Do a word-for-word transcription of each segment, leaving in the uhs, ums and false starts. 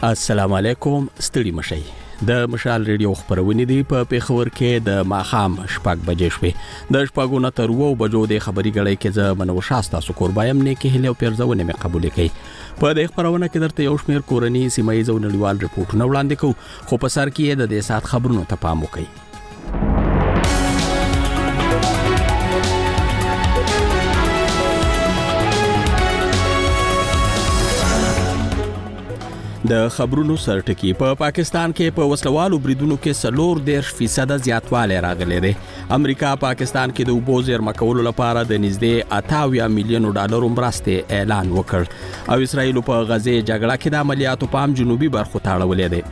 السلام علیکم، ستړي مشئ. د مشال ریډیو خبرونه دی په پیښور کې د ماخام شپږ بجې شوې. د شپږو نه تر اوو بجو د خبري غړې کې ز منو شاستا سکور بایم نه کې هلو پیرځونه مې قبول کړي. په د خبرونه کې درته یو شمېر کورنی سیمایي ځو نړیوال ریپورتونه وړاندې کوو، خو په سر کې د دې سات خبرونو ته پام وکړئ. د خبرونو سرټکی په پا پاکستان کې په وسلوالو بریدونو کې سلور دیرش فیصد زیاتوالی راغلی دی. امریکا پاکستان کې د اوبو زیرمه کولو لپاره د نږدې اتاویا میلیونو ډالرو مرستې اعلان وکړ، او اسرائیل په غزه جګړه کې د عملیاتو پام جنوبي برخو ته اړولې دی.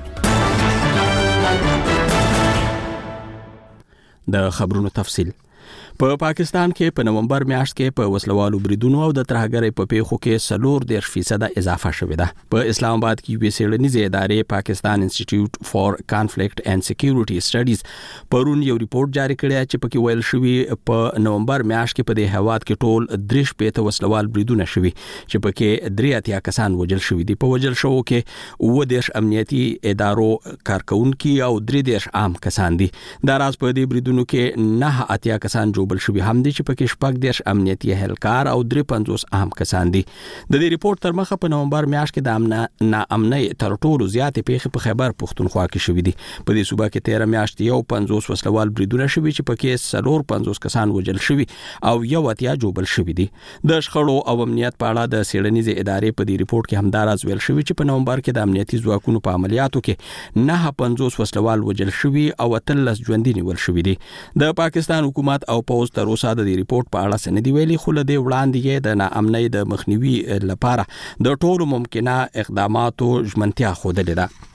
د خبرونو تفصیل په پاکستان کې په نومبر میاشت کې په وسلوالو بریدونو او د ترهګرۍ په پیښو کې سلور دیرش فیصد اضافه شوې ده. په اسلام آباد کې یو څېړنیزې ادارې پاکستان انسټیټیوټ فار کانفلیکټ اینڈ سکیورټي سټډیز پرون یو ریپورت جاری کړی چې پکې ویل شوی په نومبر میاشت کې په دې هیواد کې ټول دریش پېته وسلوال بریدونه شوي چې پکې درې اتیا کسان وژل شوي دي. په وژل شوو کې اووه دیرش امنیتي ادارو کارکونکي او درې دیرش عام کسان دي. دا راز په دې بریدونو کې نه اتیا کسان بل شوی هم دي چې پکې شپږ دیرش امنیتي اهلکار او درې پنځوس عام کسان دي. د دې ریپورت تر مخه په نومبر میاشت کې د امن ناامنۍ تر ټولو زیاتې پیښې په خیبر پښتونخوا کې شوې دي. په دې صوبه کې تیر میاشت یو پنځوس وسلوال بریدونه شوي چې پکې سلور پنځوس کسان وژل شوي او یو اتیا جوبل شوي دي. د شخړو او امنیت په اړه د څېړنیزې ادارې په دې ریپورت کې همداراز ویل شوی چې په نومبر کې د امنیتي ځواکونو په عملیاتو کې نه پنځوس وسلوال وژل شوي او اتلس ژوندي نیول شوي دي. د پاکستان حکومت او پوز تر اوسه د دې ریپورت په اړه څه نه دی ویلي، خو له دې وړاندې د ناامنۍ د مخنیوي لپاره د ټولو ممکنه اقداماتو ژمنتیا ښودلې ده.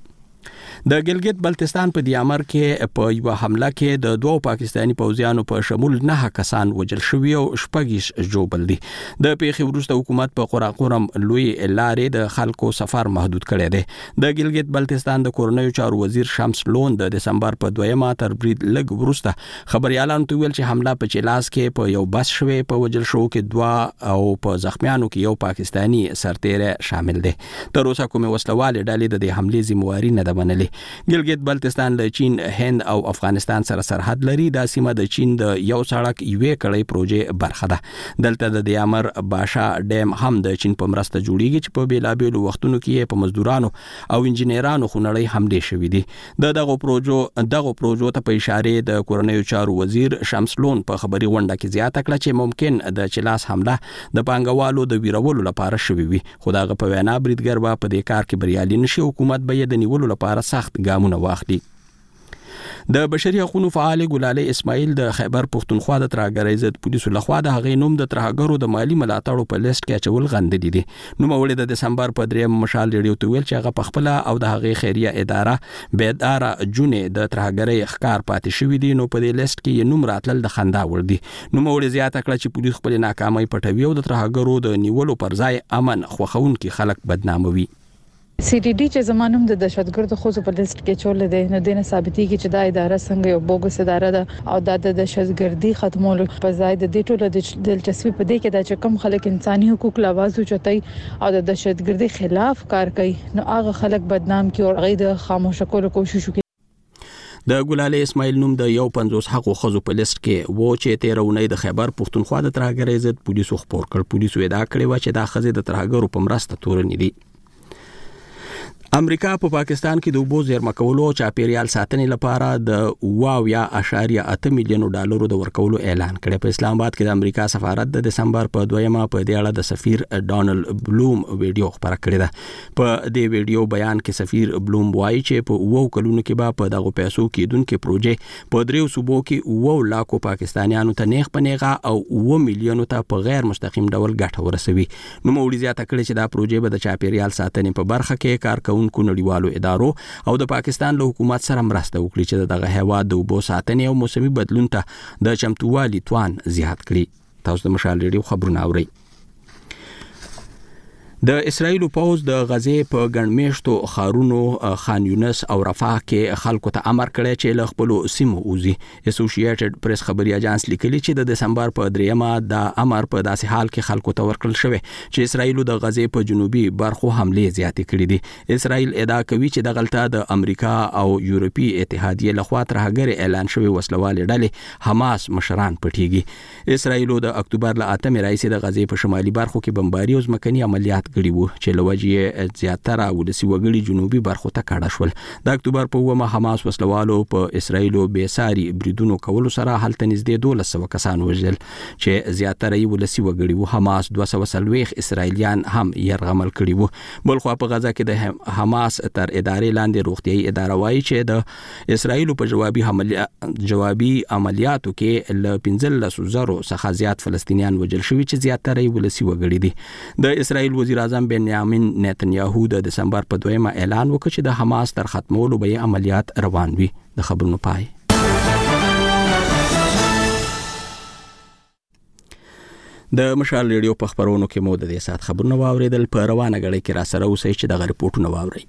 د ګلګت بلتستان په دیامر کې په یو حمله کې د دوو پاکستانی پوځیانو په شمول نه کسان وژل شوي او شپږ جوبل دي. د پیښې وروسته حکومت په قراقورم لوی لارې د خلکو سفر محدود کړی دی. د ګلګت بلتستان د کورنیو چارو وزیر شمس لون د دسمبر په دویمه تر برید لږ وروسته خبريالانو ته ویل چې حمله په چلاس کې په یو بس شوې، په وژل شوو کې دوه او په زخمیانو کې یو پاکستانی سرتیری شامل دی. تر اوسه کومې وسلوالې ډلې د دې حملې ذمہواري نه ده منلې. ګلګت بلتستان له چین، هند او افغانستان سره سرحد لري. دا سیمه د چین د یو سړک یوې کړۍ پروژې برخه ده. دلته د دیامر باشا ډیم هم د چین په مرسته جوړیږي چې په بیلابیلو وختونو کې په مزدورانو او انجنیرانو خونړۍ حملې شوې دي. د دغه پروژو دغه پروژو ته په اشاره د کورنیو چارو وزیر شمس لون په خبري غونډه کې زیاته کړه چې ممکن د چلاس حمله د پانګوالو د ویرولو لپاره شوې وي، خو دغه په وینا بریدګر به په دې کار کې بریالي نشي. حکومت به یې د نیولو لپاره سخت ګامونه واخلي. د بشري حقوقو فعال ګلالي اسماعیل د خیبر پښتونخوا د ترهګرۍ ضد پولیسو لخوا د هغې نوم د ترهګرو د مالی ملاتړو په لیست کې اچول غندلي دي. نوموړي د دسمبر په دریم مشال ریډیو ته ویل چې هغه په خپله او د هغې خیریه اداره بیداره جونې د ترهګرۍ ښکار پاتې شوي دي، نو په دې لیست کې یې نوم راتلل د خندا وړ دي. نوموړي زیاته کړه چې پولیس خپلې ناکامۍ پټوي او د ترهګرو د نیولو پر ځای امن خوښونکي خلک بدناموي. سی ډي ډي چې زمانوم د دهشتګردو خوځو په لیست کې چول دي، نو دینه ثابتېږي چې دا اداره څنګه یو بوګس اداره ده او دا د دهشتګردي ختمولو په ځای د دې ټولو د دلچسپي په دې کې دا چې کوم خلک انساني حقوق لاواز اوچتای او د دهشتګردي خلاف کار کوي، نو هغه خلک بدنام کی او غي د خاموش کولو کوشش کوي. د ګلالي اسماعیل نوم د یو پنځوس حقو خزو په لیست کې و چې تیرونی د خیبر پښتونخوا د ترهګرۍ ضد پولیسو خبر کړ. پولیسو ادعا کړې و چې دا خزې د ترهګرو په مرسته تورنې دي. امریکا په پاکستان کې د اوبو زیرمه کولو او چاپیریال ساتنې لپاره د واویا اشاریه اته میلیونو ډالرو د ورکولو اعلان کړی. په اسلام آباد کې د امریکا سفارت د دسمبر په دویمه په دې اړه د سفیر ډانلډ بلوم ویډیو خبره کړې ده. په دې ویډیو بیان کې سفیر بلوم وایي چې په اوو کلونو کې به په دغه پیسو کېدونکې پروژې په دریو صوبو کې اوو لاکو پاکستانیانو ته نیغ په نیغه او اوو میلیونو ته په غیر مستقیم ډول ګټه ورسوي. نوموړي زیاته کړې چې دا پروژې به د چاپیریال ساتنې په برخه کې کارکوونکو نړیوالو ادارو او د پاکستان له حکومت سره مرسته وکړي چې دغه هیواد د اوبو ساتنې او موسمي بدلون ته د چمتووالي توان زیات کړي. تاسو د مشال ریډیو خبرونه اورئ. د اسرایل پوز د غزې په ګڼمیشتو خارونو خان یونس او رفح کې خلکو ته امر کړی چې له خپلو سیمو وځي. اسوسییټډ پریس خبري اژانس لیکلي چې د دسمبر په دریمه د امر په داسې حال کې خلکو ته ورکړل شوی چې اسرایل د غزې په جنوبي برخو حملې زیاتې کړې دي. اسرایل ادعا کوي چې د غلطه د امریکا او یورپی اتحادیه لخوا ترهګر اعلان شوی وسلوالې ډلې حماس مشران پټیږي. اسرایل د اکتوبر ل اتمې راځي د غزې په شمالي برخو کې بمباري او ځمکني عملیات کړي وو چې لوجې زیاتره ولسی وګړي جنوبي برخو ته کډه شول. د اکتوبر په اومه حماس وسلوالو په اسرایل بیساري بریدونو کولو سره هلته نږدې دولس سوه کسان وژل چې زیاتره یې ولسی وګړي وو. حماس دوه سوه څلوېښت اسرایلیان هم یرغمل کړي وو. بل خو په غزا کې د حماس تر ادارې لاندې روغتیايي اداره وایي چې د اسرایل په جوابي عملیات جوابي عملیاتو کې ل پنځلس زره څخه زیات فلسطینیان وژل شوي چې زیاتره یې ولسی وګړي دي. د اسرایل وزیر اعظم بنیامین نتنیاهو د دسمبر په دویمه اعلان وکړ چې د حماس تر ختمولو به عملیات روان وي. د خبرونو پای. د مشال ریډیو په خبرونو کې مو د دې سات خبرونه واوریدل. په روانه غړي کې را سره اوسئ چې د ریپورتونو واورئ.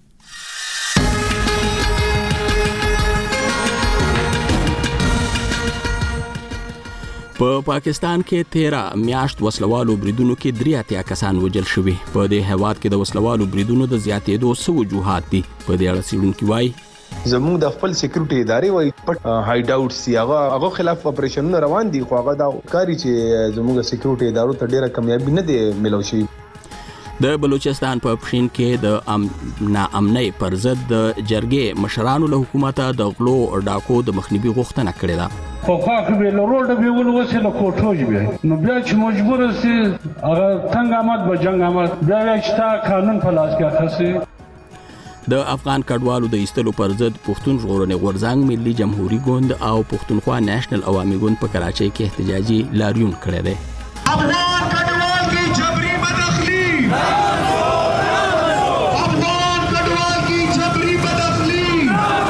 په پاکستان کې تیرا میاشت وسلوالو بریدونو کې درې اتیا کسان وژل شوي. په دې هیواد کې د وسلوالو بریدونو د زیاتېدو څو وجوهات دي. په دې اړه څېړونکي وایي زموږ د خپل سکیورټي ادارې وایي پټ هایډ آوټ سي هغه هغه خلاف اپریشنونه روان دي خو هغه دا کاری چې زموږ سکیورټي ادارو ته ډیره کامیابی نه دی ملو شي. د بلوچستان په پښین کې د ام ناامنۍ پر ضد د جرګې مشرانو له حکومته د غلو او ډاکو د مخنیوي غوښتنه کړې ده. خو خو به له روډ به ول وسه له کوټوج به نو بیا چې مجبور سي هغه څنګه آمد به جنگ آمد بیا چې تا قانون په لاس کې اخلي. د افغان کډوالو د ایستلو پر ضد پښتون ژغورنې غورځنګ ملي جمهوریت ګوند او پښتونخوا نېشنل عوامي ګوند په کراچۍ کې احتجاجي لاریون کړی دی. افغان کډوال کی جبري بداخلي افغان کډوال کی جبري بداخلي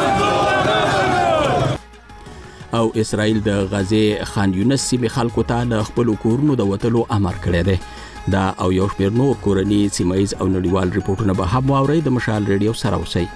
او اسرائیل د غزې خان یونس سیمې خلکو ته د خپل کورونو د وتلو امر کړی دی. دا او یو شمېر نور کورني سیمایز او نړیوال ریپورتونه به هم واورئ. د مشال ریډیو سره اوسئ.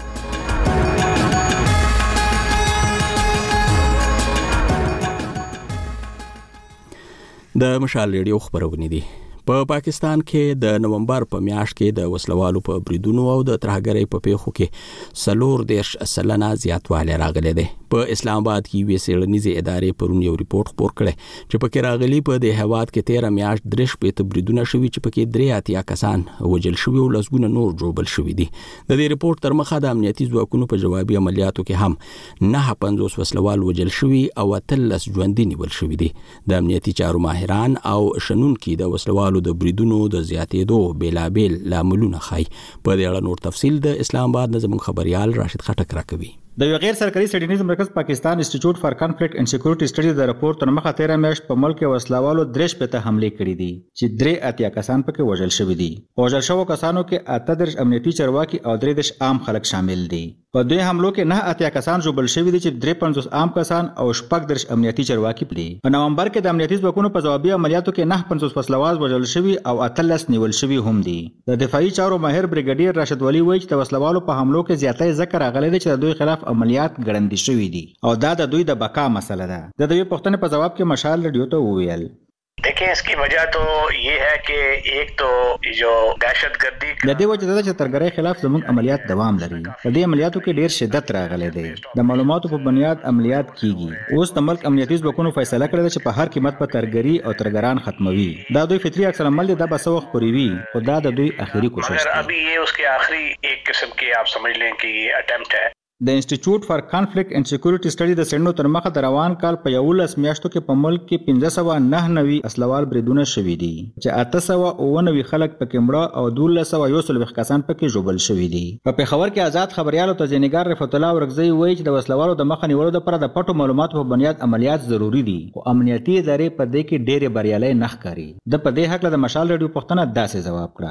د مشال ریډیو خبرونه دي. په پاکستان کې د نومبر په میاشت کې د وسلوالو په بریدونو او د ترهګرۍ په پیښو کې څلور دېرش سلنه زیاتوالی راغلی دی. په اسلام آباد کې یوې څېړنیزې ادارې پرون یو ریپورت خپور کړی چې پکې راغلي په دې هیواد کې تیره میاشت درې شپېته بریدونه شوي چې پکې درې اتیا کسان وژل شوي او لسګونه نور ژوبل شوي دي. د دې ریپورت تر مخه د امنیتي ځواکونو په جوابي عملیاتو کې هم نهه پنځوس وسلوال وژل شوي او اتلس ژوندي نیول شوي دي. د امنیتي چارو ماهران او شنونکي د وسلوالو د بریدونو د زیاتېدو بیلابیل لاملونه ښایي. په دې اړه نور تفصیل د اسلام آباد نه زموږ خبريال راشد خټک راکوي. د یو غیر سرکاري څېړنیز مرکز پاکستان انسټیټیوټ فار کانفلیکټ اینڈ سکیورټي سټډیز د راپور تر مخه تیره میاشت په ملک کې وسلوالو درې شپېته حملې کړي دي چې درې اتیا کسان پکې وژل شوي دي. په وژل شوو کسانو کې اته دېرش امنیتي چارواکي او درې دېرش عام خلک شامل دي. په دوی حملو کې نه اتیا کسان ژوبل شوي دي چې درې پنځوس عام کسان او شپږ دېرش امنیتي چارواکي دي. په نومبر کې د امنیتي ځواکونو په ځوابي عملیاتو کې نه پنځوس وسلوال وژل شوي او اتلس نیول شوي هم دي. د دفاعي چارو ماهر بریګیډیر راشد ولی وایي چې د وسلوالو په حملو کې زیاتې ذکر راغلی دی چې د دوی خلاف عملیات ګړندي شوي دي او دا د دوی د بقا مسله ده. د دوی پوښتنې په جواب کې مشال ریډیو ته وویل देखिए इसकी वजह तो ये है कि एक तो जो दहशतगर्दी د دې وجه ده چې ترګرۍ خلاف زموږ عملیات دوام لري. په دې عملیاتو کې ډیر شدت راغلی دی. د معلوماتو په بنیاد عملیات کیږي. اوس د ملک امنیتي ځواکونو فیصله کړې ده چې په هر قیمت په ترګري او ترګران ختموي. دا دوی فطري عکس العمل دی. دا به څه وخت پورې وي خو دا د دوی اخري کوشش دی. ابھی یہ اس کے آخری ایک قسم کی آپ سمجھ لیں کہ یہ اٹمپٹ ہے. د انسټیټیوټ فار کانفلیکټ اینڈ سکیورټي سټډي د څېړنو تر مخه د روان کال په یولس میاشتو کې په ملک کې پنځه سوه نهه نوي اسلوال بریدونه شوي دي چې اته سوه اووه نوي خلک پکې مړه او دولس سوه یو څلوېښت کسان پکې ژوبل شوي دي. په پېښور کې آزاد خبریال او تزیینګار رفعت الله ورکزی وایي چې د وسلوالو د مخه نیولو لپاره د پټو معلوماتو په بنیاد عملیات ضروري دي خو امنیتي ادارې په دې کې ډېرې بریالۍ نه ښکاري. د په دې هکله د مشال ریډیو پوښتنه داسې ځواب کړه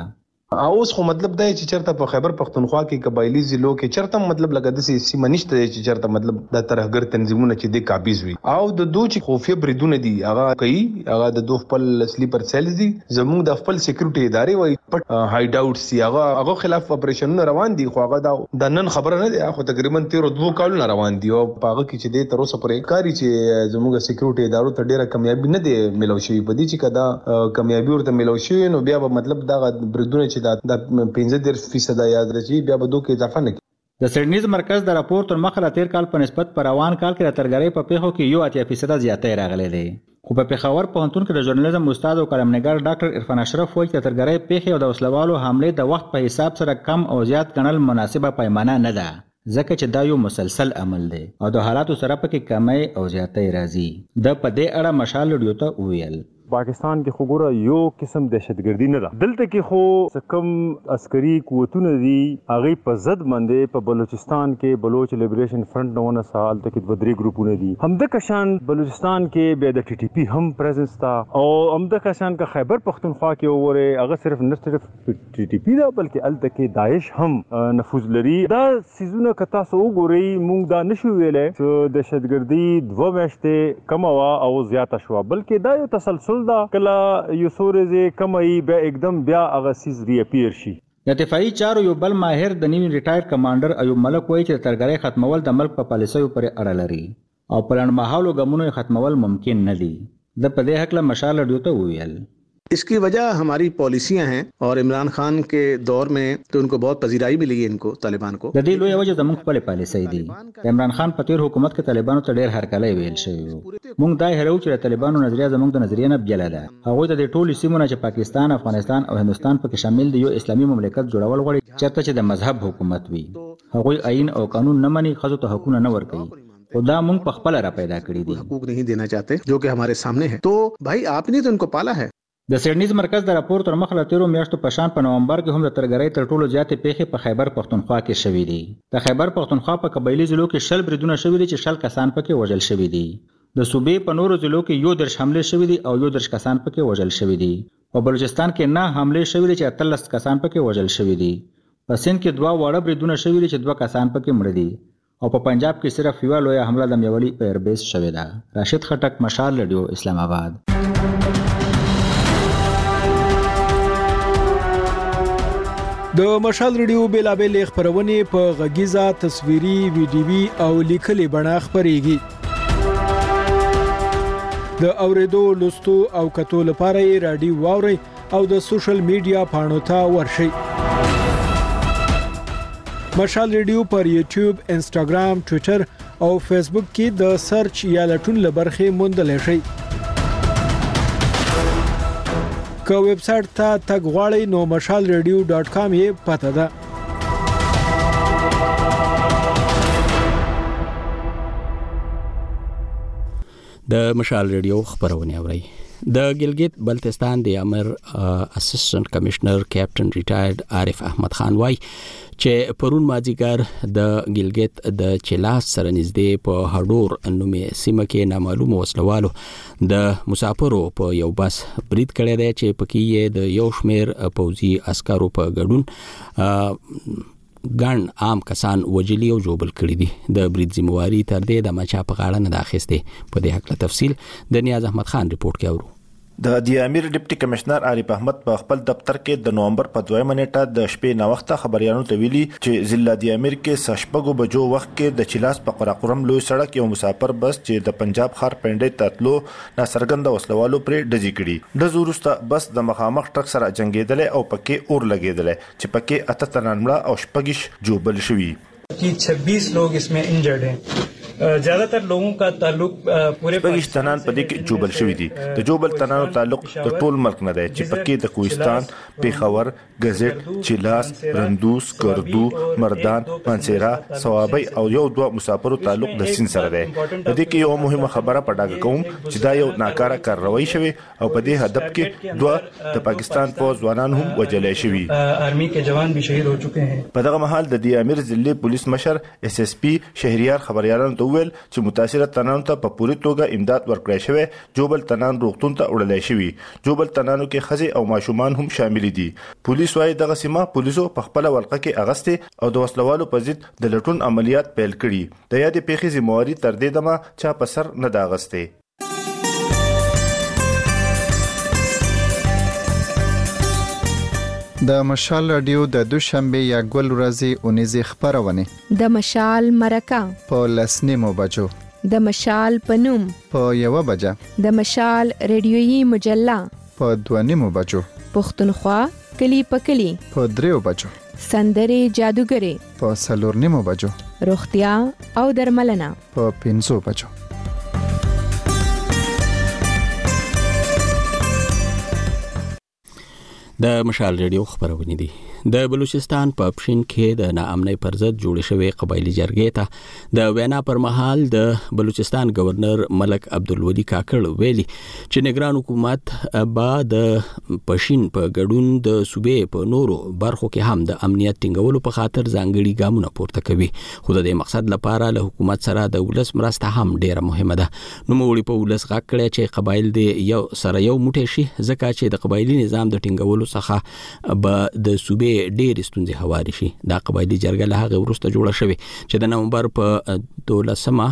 اوس خو مطلب دا چې چرته په خیبر پختونخوا کې قبایلی ضلعو کې چرته مطلب لګا د سیمه نشته چې چرته مطلب د ترهګر تنظیمونه چې د قابض وي او د دوه چې خوفي بریدونه دي هغه کوي هغه د دوه خپل سلیپر سیلز دي زموږ د خپل سکیورټي ادارې وای پټ هاید اوټ سی هغه هغه خلاف اپریشنونه روان دي خو هغه د نن خبره نه دي خو تقریبا تیر دوه کالونه روان دي او هغه کې چې د تر اوسه پورې کاری چې زموږ سکیورټي ادارو ته ډیره کامیابی نه دي ملو شي په دې چې کدا کامیابی ورته ملو شي نو بیا به مطلب دا بریدونه چې د پنځه فیصد یاد راځي بیا به دوه کې اضافه نه کوي د سیډنیز مرکز د راپور تر مخه تیر کال په نسبت پر روان کال کې د ترګرۍ په پیښو کې یو اتیا فیصد زیاتې راغلي دي خو په پیښور پوهنتون کې د ژورنالیزم استاد او کلمنګار ډاکټر عرفان اشرف وایي چې ترګرۍ پیښې او د وسلوالو حمله د وخت په حساب سره کم او زیات ګڼل مناسبه پیمانه نه ده ځکه چې دا یو مسلسل عمل دی او د حالاتو سره پکې کمی او زیاتې راځي د په دې اړه مشال لډیو ته ویل پاکستان کې خو ګوره یو قسم دهشتګردي نه ده دلته کې خو کم عسکري قوتونه دي هغه په ضد باندې په بلوچستان کې بلوچ لیبریشن فرنٹ نوونه سال ته کې بدري ګروپونه دي همده کشان بلوچستان کې به د ټي ټي پی هم پریزنس تا او همده کشان کا خیبر پختونخوا کې وره هغه صرف نه صرف ټي ټي پی دا بلکې الته کې داعش هم نفوذ لري دا سيزونه کتا سو ګوري مونږ دا نشو ویلې چې دهشتګردي دوه میاشتې کم وا او زیاته شو بلکې دا یو تسلسل دا کلا یو سورې کمای به एकदम بیا اغسیز ری اپیر شي د دفاعي چارو یو بل ماهر د نیو ریټایر کمانډر ایوب ملک وایي چې ترګرۍ ختمول د ملک په پالیسیو پورې اړه لري او پلان مهالو ګمونو ختمول ممکن نه دي د په دې حق له مشال لډیو ته ویل इसकी वजह हमारी पॉलिसियां हैं और इमरान खान के दौर में तो उनको बहुत पजीराई मिली है इनको तालिबान को د دې لوی وجه زموږ خپل پالیسي دي عمران خان په تیر حکومت کې طالبانو ته ډېر هرکلی ویل شوی موږ دا هرو چې طالبانو نظریه زموږ د نظریه نه بجله ده هغه د ټولو سیمونو چې پاکستان افغانستان او هندستان پکې شامل دي یو اسلامي مملکت جوړول غواړي چرته چې د مذهب حکومت وي هغه آئین او قانون نه مني خزو ته حقوق نه ورکوي خدا مونږ په خپل را پیدا کړی دي حقوق नहीं देना चाहते जो कि हमारे सामने है तो भाई आपने तो इनको पाला है د سیډنیز مرکز د راپور تر مخه تیرو میاشتو په شان په نومبر کې هم د ترګرۍ تر ټولو زیاتې پیښې په خیبر پختونخوا کې شوې دي د خیبر پختونخوا په قبایلی ضلعو کې شل بریدونه شوي دي چې شل کسان پکې وژل شوي دي د صوبې په نورو ضلعو کې یو درش حمله شوي دي او یو درش کسان پکې وژل شوي دي په بلوچستان کې نه حمله شوي دي چې اتلس کسان پکې وژل شوي دي په سند کې دوه وړه بریدونه شوي دي چې دوه کسان پکې مړه دي او په پنجاب کې صرف یو لوی حمله د میولي په ایربیس شوې ده راشد خټک مشال لډیو اسلام آباد د مشال ریډیو بیلابل خبرونه په غږیزه تصویري ویډیوي او لیکلي بڼه خبريږي د اوریدو لوستو او کتو لپاره رادیو واوري او د سوشل میډیا پاڼو ته ورشي مشال ریډیو پر یوټیوب انسټاګرام ټوئیټر او فیسبوک کې د سرچ یا لټون لبرخه موندل شي که ویب سټ ته تګ غواړئ نو مشال ریډیو ډاٹ کام یې پته ده د مشال ریډیو خبرونه اوري د ګلګت بلتستان د امر اسسټنټ کمشنر کیپټن ریټایرډ عارف احمد خان وای چې پرون ماځیګر د ګلګت د چلاس سره نږدې په هډور نومې سیمه کې نامعلوم وسلوالو د مسافرو په یو بس برید کړی دی چې پکې د یو شمیر پوځي عسکرو په ګډون ګڼ عام کسان وجلی او جوبل کړي دي د برید ذمہواری تر دې د مچا په غاړه نه داخسته په دې حق له تفصیل د نیاز احمد خان رپورت کوي د دی امیر ډیپټي کمشنر عارف احمد په خپل دفتر کې د نومبر په دویمه نیټه د شپې نا وخت خبريانو ته ویلي چې ضلع دی امیر کې سشپغو بجو وخت کې د چلاس په قراقرم لوی سړک یو مسافر بس چې د پنجاب خار پنډې تاتلو ناسرګند وسلوالو پر ډزې کړي د زورسته بس د مخامخ ټرک سره جنگیدل او پکې اور لګیدل چې پکې اته تنانمړه او شپږش جوبل شوي कि छब्बीस लोग इसमें इंजर्ड हैं ज्यादातर लोगों का ताल्लुक पूरे पाकिस्तान په دې کې جوبل شوی دي د جوبل تنانو تعلق د ټول ملک نه دی چې پکې د کوهستان پیښور غزټ چلاس رندوس کردو مردان منصیرا ثوابي او یو دوه مسافرو تعلق د سین سره دی د دې کې یو مهمه خبره پټاګه کوم چې دا یو ناکاره کاروایی شوی او په دې هدف کې دوه د پاکستان فوج ځوانان هم وجلې شوی آرمی के जवान भी शहीद हो चुके हैं په دغه مهال د دی امیر ضلع پولیس مشر اس اس پی شهریار خبريالانو ته ویل چې متاثره تنانو ته په پوری توګه امداد ورکړی شوی. جوبل تنان روغتون ته وړلای شوی. جوبل تنانو کې ښځې او ماشومان هم شامل دي. پولیس وايي دغه سیمه پولیسو په خپل ولقه کې اغستې او د وسلوالو په ضد د لټون عملیات پیل کړي. د یادې پیښې ذمہواري تر دې دمه چا په سر نه ده اغستې. د مشال رادیو د دوشنبه یا ګل ورځې اونیزې خبرونه د مشال مرکه په لسنیمو بجو د مشال پنوم په یو بجه د مشال رادیويي مجله په دوانیمو بجو پښتونخوا کلی په کلی په دریو بجو سندرې جادوګرې په سلورنیمو بجو روغتیا او درملنه په پنځو بجو. د مشال ریډیو خبرونه دي. د بلوچستان په پښین کې د ناامنۍ پر ضد جوړ شوی قبایلی جرګې ته د وینا پر مهال د بلوچستان گورنر ملک عبدالولي کاکړ ویلي چې نگران حکومت با د پښین په ګډون د صوبې په نورو برخو کې هم د امنیت ټینګولو په خاطر ځانګړي ګامونه پورته کوي. خو د دې مقصد لپاره له حکومت سره د ولس مرسته هم ډیره مهمه ده. نو موږ په ولس غږ کړی چې قبایل د یو سره یو موټی شي ځکه چې د قبایلی نظام د ټینګولو څخه به د صوبې ډېر ستونزې هواري شي. دا قبایلی جرګه له هغه وروسته جوړه شوې چې د نومبر په دولسمه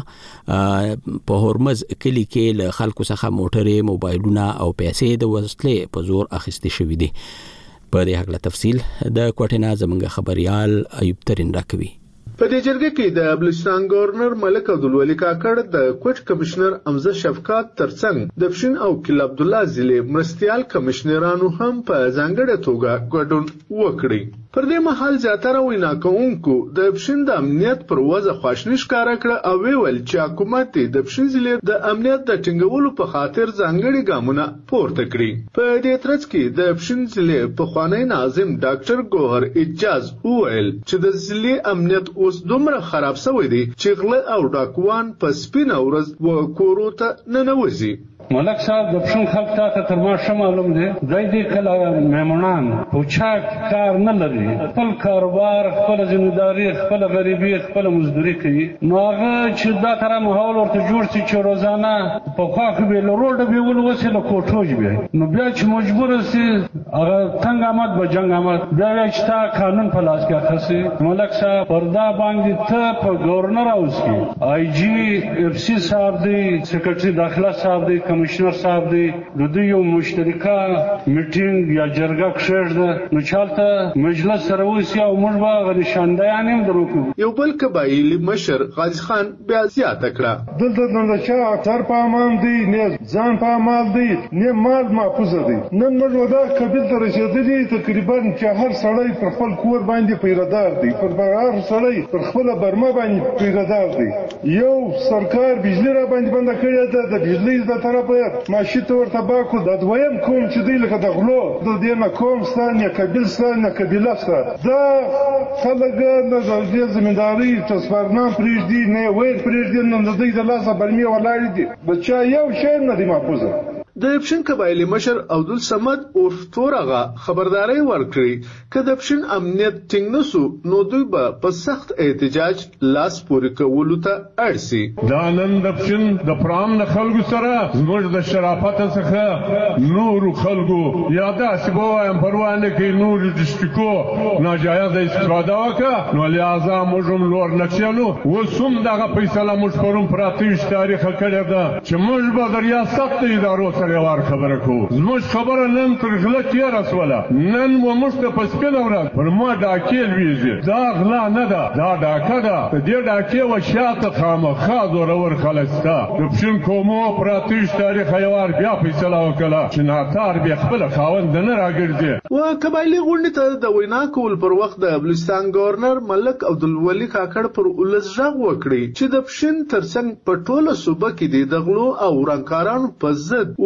په هرمز کلی کې له خلکو څخه موټرې، موبایلونه او پیسې د وسلې په زور اخیستې شوې دي. په دې هکله تفصیل د کوټینا زمونږ خبريال ایوب ترین راکوي. په دې جرګه کې د بلوچستان گورنر ملک عبدالولي کاکړ، د کوټ کمشنر امزه شفقات ترڅنګ د پښین او کل عبد الله ضلع مرستيال کمشنرانو هم په ځانګړې توګه ګډون وکړي. پر دې مهال زیاتره وینا کوونکو د پښین د امنیت پر وضع خواشنی ښکارا کړ او ویل چې حکومت د پښین ضلع د امنیت د ټینګولو په خاطر ځانګړي ګامونه پورته کړي. په دې ترڅ کې د پښین ضلع پخوانی ناظم ډاکټر ګوهر اجاز وویل چې د ضلع امنیت اوس دومره خراب شوی دی چې غله او ډاکوان په سپینه ورځ و کورو ته ننوځي. ملک صاحب د پښین خلک ته تر ما شه معلوم دی دای دې کله میمونان پوچاک کار نه لري، خپل کاروبار، خپل ځمېداري، خپل غریبي، خپل مزدوري کوي. نو هغه چې دا کار ماحول ورته جوړ شي چې روزانه په خوا کې به له روډه به ول وسه له کوټو جوړي، نو بیا چې مجبور سي هغه څنګه آمد به جنگ آمد بیا چې تا قانون په لاس کې خسي. ملک صاحب پردا باندې ته په گورنر هاوس کې آی جی اف سی صاحب دی، سیکرټري داخله صاحب دی، کمشنر صاحب دی، د دوی یو مشترکه میټینګ یا جرګه کښېږده نو چالته مجلس سره وسی او موږ به غو نشاندهیان هم درکو. یو بل قبایلی مشر غازی خان بیا زیاته کړه دلته نن چا تر په امان دی نه ځان په امان دی نه مال محفوظ دی. نن موږ ودا قبیل ته رسیدلی تقریبا چې هر سړی پر خپل کور باندې پیردار دی، پر هر سړی پر خپل برمه باندې پیردار دی. یو سرکار بجلی را باندې بند کړی ده، د بجلی د طرفه ماشي ته ورته باکو د دویم کوم چې دی لکه د غلو د دې نه کوم ستان یا قبیل ستان یا قبیله ستان دا خلک نه د زمینداری تصفرنام پریږدي نه ویر پریږدي نو د دې د لاسه برمي ولاړ دي بچا یو شی نه دی محفوظه. د پښین قبایلی مشر عبدالصمد عرف تورغه خبرداري ورکړي چې د پښین امنیت ټینګ نسو نو دوی به په سخت احتجاج لاس پورې کولو ته اړ شي. دا نن د پښین د پرام د خلکو سره زموږ د شرافت څخه نور خلکو یا د اسبوعم پروانه کې نور ډسټریکو ناجایز استفاده وکړه نو لہذا موږ هم لور نکشلو وسوم دغه فیصله موږ پروم پراتیش تاریخ کړی دا چې موږ به د ریاست ادارو سره خبره کو. زموږ خبره نن تر غلا کې رسوله نن مو مشته پسپین اورات پر ما ډاکې ویږي دا غلا نه ده دا ډاکه ده. دې ډاکې و شاته خامخا زورور خلستا د پښین کومو پراتیش تاریخ یوار بیا فیصله وکړه چې ناتار به خپل خاوند نه راګرځي. و قبایلی غونډه ته د وینا کول پر وخت د بلوچستان گورنر ملک عبدالولي کاکړ پر ولس ژغ وکړي چې د پښین ترڅنګ په ټوله صوبه کې د غلو او رنکارانو په ضد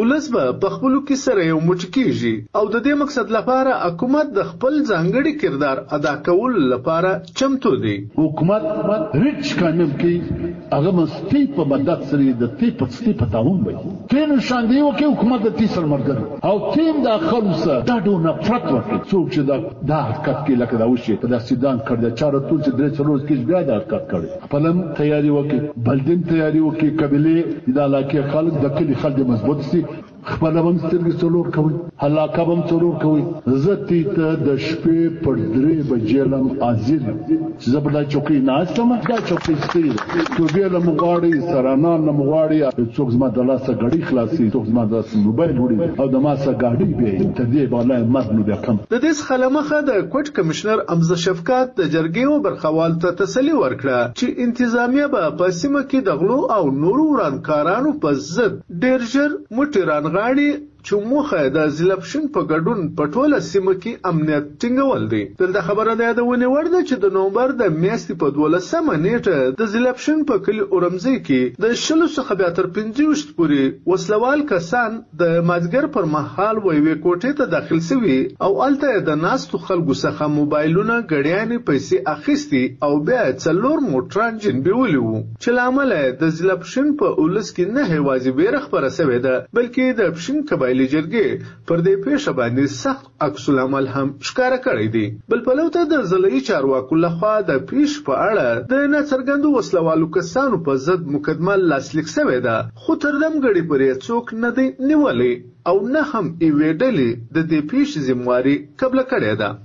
ولس به په خپلو کې سره یو موټی کیږي او د دې مقصد لپاره حکومت د خپل ځانګړي کردار ادا کول لپاره چمتو دی. حکومت هیڅ قانون کې هغه مستی په مدد سره د تی په ستی په تاون وي تین نشان دی او کې حکومت د تی سره مرګ او تیم د خلص دا ډو نفرت ورکړي څوک چې دا د حرکت کې لکه دا وشي په داسیدان کړ چارو ټول چې درې څلور کې بیا د حرکت کړي خپلم تیاری وکړي بلدین تیاری وکړي قبيله د علاقې خلک د کلی خلک مضبوط سي خپل هم سترګې څلور کوي هلاکه هم څلور کوي زتی ته د شپې پر درې بجې لم حاضر چې زبر د چوکۍ ناستم دا چوکۍ ستړي تو به له مغواړي سرانان نه مغواړي څوک زما د لاسه غړي خلاصي څوک زما د موبایل وړي او د ماسه غاډي به ته دې بالای مرنو بیا کم د دې خلمخه د کوټ کمشنر امزه شفقات د جرګې برخوال ته تسلی ورکړه چې انتظامیه به په سیمه کې د غلو او نورو ورانکارانو په ضد ډېر ژر موټران غاړي چې موخه د زلپشن په ګډون په ټوله سیمه کې امنیت ټینګول دي. دلته خبره ده د ونی ورده چې د نومبر د میاشتې په دولسمه نیټه د زلپشن په کلی اورمزي کې د شلو څخه بیا تر پنځه ویشت پورې وسلوال کسان د مازګر پر مهال ویوې کوټې ته داخل شوي او الته د ناستو خلکو څخه موبایلونه غړیانې پیسې اخیستي او بیا څلور موټران جنبولي وو چې لامل د زلپشن په اولس کې نه هوازي بیره خبره شوې ده بلکې د پښین قبایل جرګې پر دې پیښه باندې سخت عکس العمل هم ښکاره کړی دی. بل پلو ته د ضلعي چارواکو لخوا د پیښ په اړه د ناڅرګندو وسلوالو کسانو په ضد مقدمه لاسلیک شوې ده خو تر دم غړي پرې څوک نه دی نیولی او نه هم یوې ډلې د دې پیښې ذمہواري قبله کړې ده.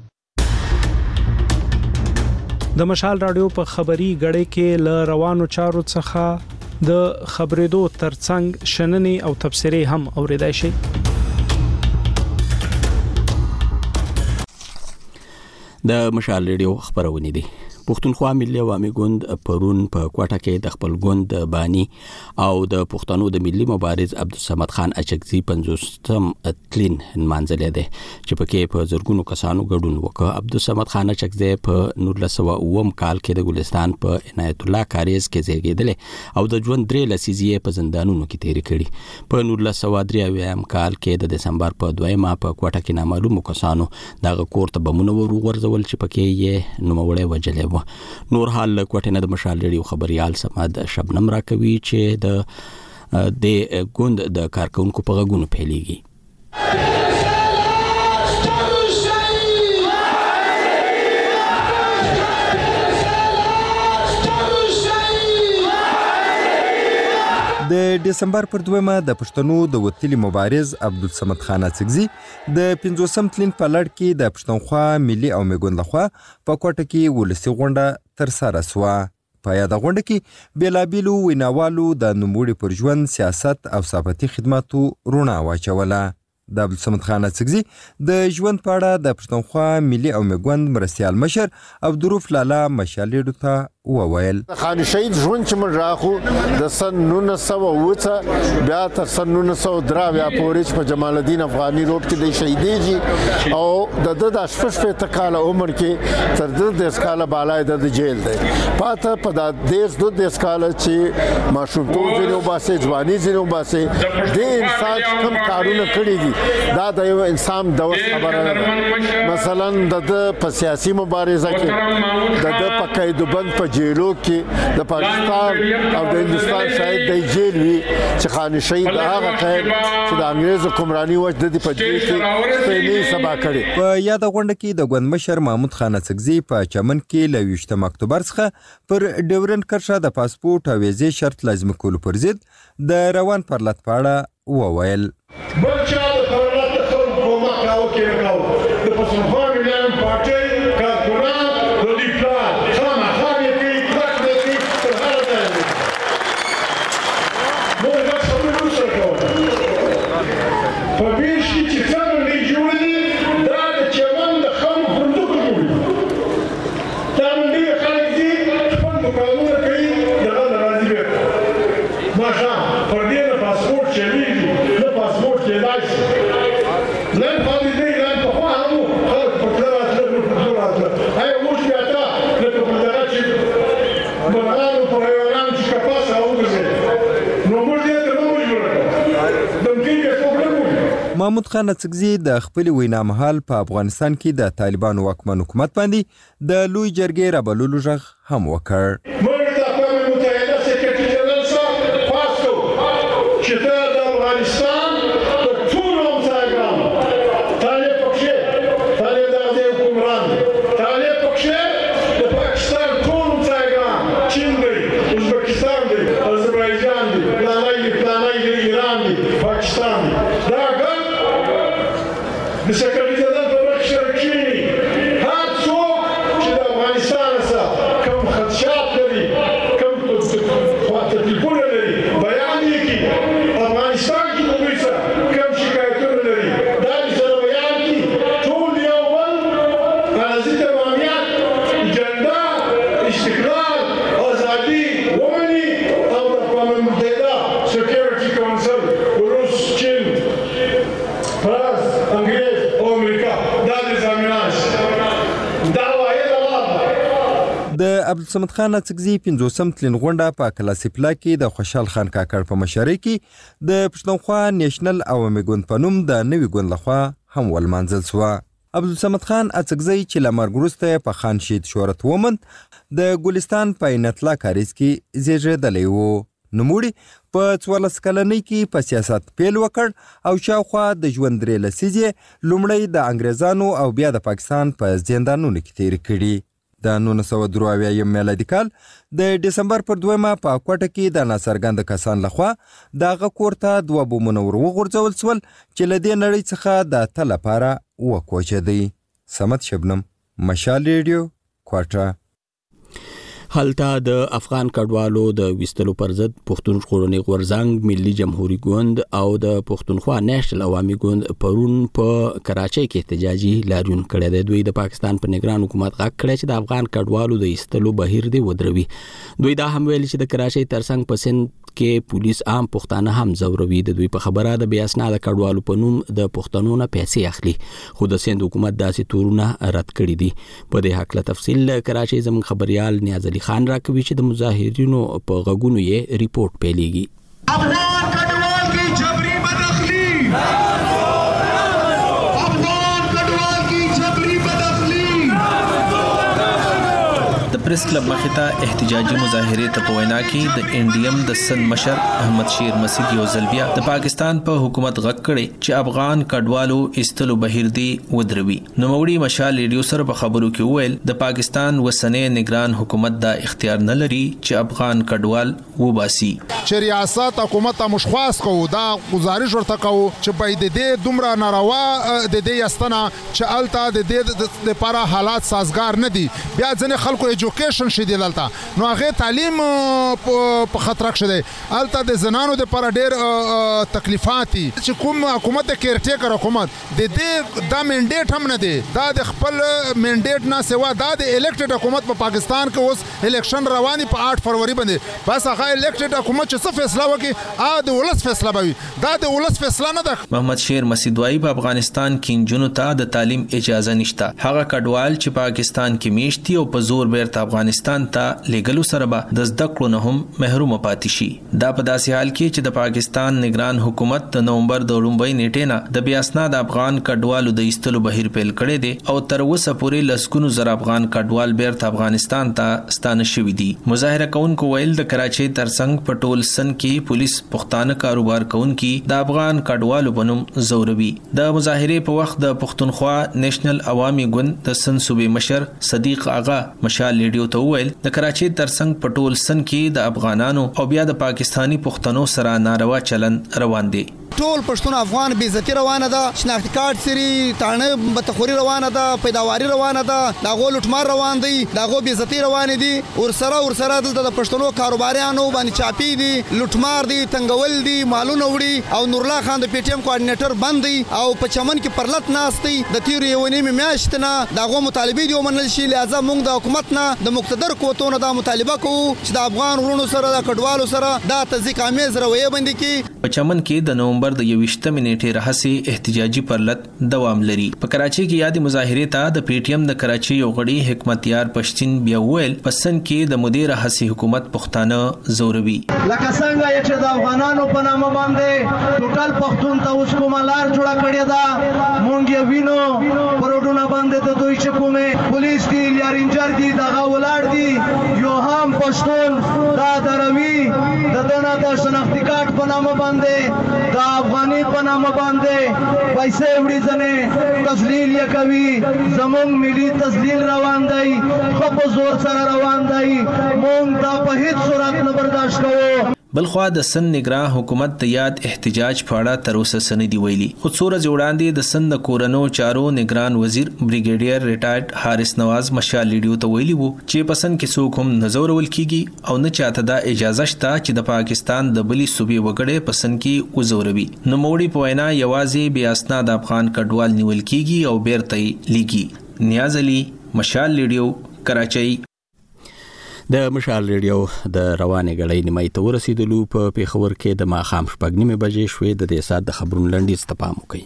د مشال رادیو په خبري غړې کې ل روانو چارو څخه د خبرېدو ترڅنګ شننې او تبصرې هم اوریدای شي. د مشال ریډیو خبرونه دي. پښتونخوا ملي عوامي ګوند پرون په کوټه کې د خپل ګوند بانی او د پښتنو د ملي مبارز عبدالصمد خان اچکزي پنځوستم تلین منځله ده چې پکې په زرګونو کسانو ګډون وکړ. عبدالصمد خان اچکزي په نولس سوه اووم کال کې د ګلستان په عنایت الله کاریز کې زیږیدل او د ژوند درې لسیزې په زندانونو کې تیر کړي. په نولس سوه درې اویایم کال کې د دسمبر په دویمه په کوټه کې نامعلومو کسانو دغه کور ته بمونه ورغورځول چې پکې یې نوموړی وجلې. نور حال کوټه نه د مشال ریډیو خبريال سماد شبنم راکوي چې د د ګوند د کارکونکو په غوونو پیلېږي. د دسمبر پر دویمه د پښتنو د وتلي مبارز عبدالصمد خان اڅکزي د پنځوسم تلین په لړ کې د پښتونخوا ملي او میګوند لخوا په کوټه کې ولسی غونډه تر سره سوه. په یاد غونډه کې بیلابیلو ویناوالو د نوموړي پر ژوند سیاست او صحافتي خدماتو رڼا واچوله. د عبدالصمد خان اڅکزي د ژوند په اړه د پښتونخوا ملي او میګوند مرستیال مشر عبدالروف لالا مشالېډو ته وویل خان شهید ژوند چې من راخو د سن نولس سوه اووه بیا تر سن نولس سوه درې بیا پورې په جمال الدین افغاني روډ کې د شهیدېږي او د د د شپږ شپېته کاله عمر کې تر د دېرش کاله بالا د جیل دی پاته په دا دېرش دوه دېرش کاله چې ماشومتوب ځینې وباسي ځواني ځینې وباسي د انسان کوم کارونه کړي دي دا د یو انسان د وس خبره ده. مثلا د د په سیاسي مبارزه کې د د په قیدبند په جیلو کې د پاکستان او د هندستان شاید د جیل وي چې خان شهید هغه قید چې د انګریز حکمرانی وجه د په جیل کې سپېلې سبا کړي. په یاد غونډه کې د ګوند مشر محمود خان اڅکزي په چمن کې له ویشتم اکتوبر څخه پر ډیورنډ کرښه د پاسپورت او ویزې شرط لازم کولو پر ضد د روان پرلط په اړه وویل. بل چا د پرلط د خلکو کومک کاوه کې نه کاوه د پښتونخوا ملي پارټۍ کارکونان د دې پلان محمود خان اڅکزي د خپل وینا مهال په افغانستان کې د طالبانو واکمن حکومت باندې د لوی جرګې رابللو غږ هم وکړ. عبدالصمد خان اڅکزي پنځوسم تلین غونډه په کلاسیپلا کې د خوشحال خان کاکړ په مشرۍ کې د پښتونخوا نیشنل عوامي ګوند په نوم د نوي ګوند لخوا هم ولمانځل شوه. عبدالصمد خان اڅکزي چې له مرګ وروسته په خان شهید شهرت وموند د ګلستان په عینت الله کاریز کې زیږېدلی و. نوموړي په څوارلس کلنۍ کې په سیاست پیل وکړ او شاوخوا د ژوند درې لسیزې لومړی د انګریزانو او بیا د پاکستان په زندانونو کې تېرې کړي. د نولس سوه درې اویایم میلادي کال د ډسمبر پر دویمه په کوټه کې د ناڅرګنده کسان لخوا د هغه کور ته دوه بمونه ور وغورځول شول چې له دې نړۍ څخه د تل لپاره وکوچېدی. صمد شبنم، مشال ریډیو، کوټه. هلته د افغان کډوالو د وستلو پر ضد پښتون ژغورنې غورځنګ، ملي جمهوریت ګوند او د پښتونخوا نیشنل عوامي ګوند پرون په کراچۍ کې احتجاجي لاریون کړی دی. دوی د پاکستان په نگران حکومت غږ کړی چې د افغان کډوالو د ایستلو بهیر دی ودروي. دوی دا هم ویل چې د کراچۍ ترڅنګ په سند کې پولیس عام پښتانه هم زوروي. د دوی په خبره د بیا اسناد کډوالو په نوم د پښتنو نه پیسې اخلي، خو د سند حکومت داسې تورونه رد کړي دي. په دې حق له تفصیل کراچۍ زموږ خبريال نیاز علي خان راکوي چې د مظاهرینو په غږونو یې ریپورت پیلېږي. افغان کډوال کی جبری بداخلی، افغان کډوال کی جبری بداخلی. د پریس کلب مخې ته احتجاجي مظاهرې ته په وینا کې د انډیم د سن مشر احمد شیر مسعود یو ځل بیا د پاکستان په حکومت غږ کړي چې افغان کډوالو ایستلو بهیر دی ودروي. نوموړي مشال ریډیو سره په خبرو کې وویل د پاکستان وسنې نگران حکومت دا اختیار نه لري چې افغان کډوال وباسي. چې ریاست حکومت ته مشخص کوو دا گزارش ورته کوو چې باید د دې دومره ناروا د دې یستنه چې الته د دې لپاره حالات سازگار نه دي. بیا ځنې خلکو ایجوکیشن شیدي دلته نو هغه تعلیم په خطر کې شته. الته د زنانو د لپاره ډېر تکلیفات دي چې کوم حکومت د کیرټیکر حکومت د دې دا منډیټ هم نه دی. دا د خپل منډیټ نه سوا دا د الیکټډ حکومت په پاکستان کې اوس الیکشن رواني په آٹھ فروری باندې بس هغه الیکټډ حکومت چې څه فیصله وکړي ا د ولس فیصله به وي. دا د ولس فیصله نه ده. محمد شیر مسعود وايي په افغانستان کې جنونو ته د تعلیم اجازه نشته. هغه کډوال چې پاکستان کې میشتي او په زور بیرته افغانستان ته لګلو سره به د زده کړو نه هم محروم پاتې شي. دا په داسې حال کې چې د پاکستان نگران حکومت د نومبر د لومړۍ نیټې نه د بیا اسناد افغان کډوالو د ایستلو بهیر پیل کړی دی او تر اوسه پورې لسګونو زر افغان کډوال بیرته افغانستان ته ستانه شوي دي. مظاهره کوونکو ویل د کراچۍ ترڅنګ په ټول سن کې پولیس پښتانه کاروبار کوونکي د افغان کډوالو په نوم زوروي. د مظاهرې په وخت د پښتونخوا نیشنل عوامي ګوند د سن صوبې مشر صدیق آغا مشال ریډیو ته وویل د کراچۍ ترڅنګ په ټول سن کې د افغانانو او بیا د پاکستانی پښتنو سره ناروا چلن روان دي. ټول پښتون افغان بې عزتي روانه ده، شناختی کارت سری تاڼه بتخوري روانه ده، پیداواري روانه ده، دا غو لوټمار روان دي، دا غو بې عزتي روان دي. ورسره ورسره دلته د پښتنو کاروباریانو باندې چاپی دي، لوټمار دي، تنگول دي، مالونه وړي او نور الله خان د پی ټی ایم کوارډینیټر بند دي او په چمن کې پرلط ناست دي. د تیر یو نیمه میاشت نه دا غو مطالبه دي ومنل شي. لہذا موږ د حکومت نه د مقتدر قوتونو دا مطالبه کوو چې د افغان ورونو سره د کډوالو سره دا تضییق آمیز رویه باندې کی. په چمن کې د نومبر د یوویشتمې نیټې راهیسې احتجاجي پرلط دوام لري. په کراچۍ کې یادې مظاهرې ته د پی ټی ایم د کراچۍ یو غړي حکمتیار پښتین بیا ویل پسند کې د مدیر راهیسې حکومت پښتانه زوروي. لکه څنګه چې د افغانانو په نامه باندې ټوټل پښتون ته اوس کومه لار جوړه کړې ده مونږ یې وینو پروډونه باندې د دوی چې کومې پولیس دي یا رینجر دي دغه ولاړ دي یو هم پښتون دا دروي د دنیا د شناختی کارت په نامه باندې د افغاني په نامه باندې پیسې وړي ځنې تسلیل یې کوي زمونږ ملي تسلیل روان دی خو په زور سره روان دی مونږ دا په هیڅ صورت نه برداشت کوو. بلخوا د سند نگران حکومت د یاد احتجاج په اړه تر اوسه سندي ویلي. خو څو ورځې وړاندې د سند د کورنو چارو نگران وزیر بریګیډیر ریټایرډ حارث نواز مشال لیډیو ته ویلي وو چې پسند کې څوک هم نزورول کیږي او نه چاته دا اجازه شته چې د پاکستان د بلی صوبې وګړي پسند کې وزوروي. نو موړي په وینا یوازې بیا اسناد افغان کډوال نیول کیږي او بیرته لیږي. نیاز علي مشال لیډیو کراچۍ. د مشال ریډیو د روانې غړۍ نیمای ته ورسېدلو په پیښور کې د ماښام شپږ نیمې بجې شوې. د دې سات د خبرونو لنډیز ته پام وکړئ.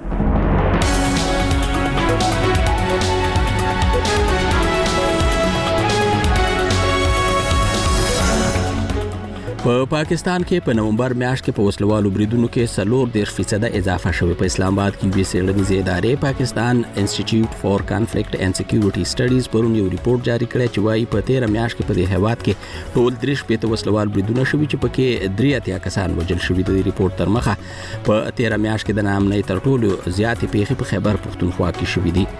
په پاکستان کې په نومبر میاشت کې په وسلوالو بریدونو کې څلور دېرش فیصده اضافه شوې. په اسلام آباد کې یوې څېړنیزې ادارې پاکستان انسټیټیوټ فار کانفلیکټ اینڈ سکیورټي سټډیز پرون یو ریپورت جاری کړی چې وایي په تیره میاشت کې په دې هیواد کې ټول درې شپېته وسلوال بریدونه شوي چې پکې درې اتیا کسان وژل شوي. د ریپورت تر مخه په تیره میاشت کې د ناامنۍ تر ټولو زیاتې پیښې په خیبر پښتونخوا کې شوي دي.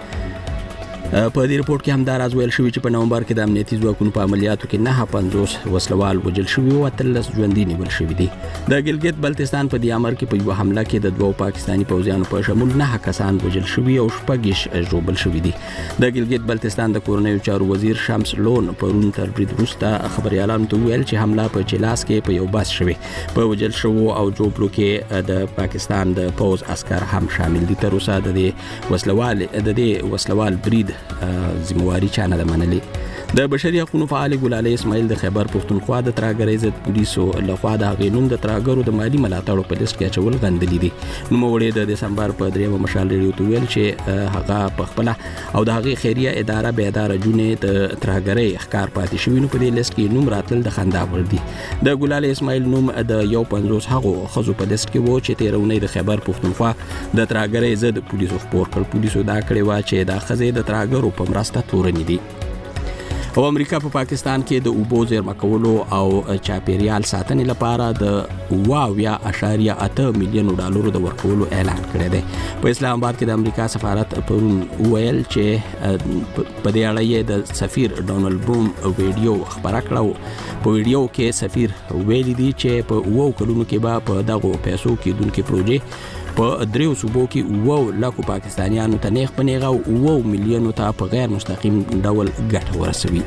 په دې ریپورت کې هم دا راز ویل شوی چې په نومبر کې د امنیتي ځواکونو په عملیاتو کې نه پنځوس وسلوال وژل شوي او اتلس ژوندي نیول شوي دي. د ګلګت بلتستان په دې امر کې په یوه حمله کې د دوو پاکستاني پوځیانو په شمول نه کسان وژل شوي او شپږ ژوبل شوي دي. د ګلګت بلتستان د کورنیو چارو وزیر شمس لون پرون تر برید وروسته خبريالانو ته ویل چې حمله په چلاس کې په یو بس شوې. په وژل شوو او ژوبلو کې د پاکستان د پوځ عسكر هم شامل دي. تر اوسه د دې وسلوال د دې وسلوال برید ذمہواری چا نه ده منلې. د بشري حقوقو فعال ګلالي اسماعیل د خیبر پښتونخوا د ترهګرۍ ضد پولیسو لخوا د غینون د ترهګرو د مالی ملاتړ په لیست کې اچول غندلې دي. نو موړې د دسمبر په دریمه مشال ریډیو ته ویل چې هغه په خپل او د هغه خیریه اداره به اداره جونې د ترهګرۍ ښکار پاتې شوی. نو په دې لیست کې نوم راتل د خندا وړ دي. د ګلالي اسماعیل نوم د یو پنځوس هغو خزو په لیست کې وو چې تیرونې د خیبر پښتونخوا د ترهګرۍ ضد پولیسو خبر کړ. پولیسو دا کړی و چې د خزې د ترهګرو په مرسته تورنې دي. او امریکا په پا پاکستان کې د اوبو زیرمه کولو او چاپیریال ساتنې لپاره د واویا اشاریه اته میلیون ډالرو د ورکولو اعلان کړی دی. په اسلام آباد کې د امریکا سفارت پرون ویل چې په دې اړه یې د سفیر ډونالد بروم ویډیو خبره کړه. په ویډیو کې سفیر ویلي دی چې په اوو کلونو کې به په دغو پیسو کې دونکو پروژې په دریو صوبو کې اوو لکو پاکستانیانو ته نیغ په نیغه او اوو میلیونو ته په غیر مستقیم ډول ګټه ورسوي.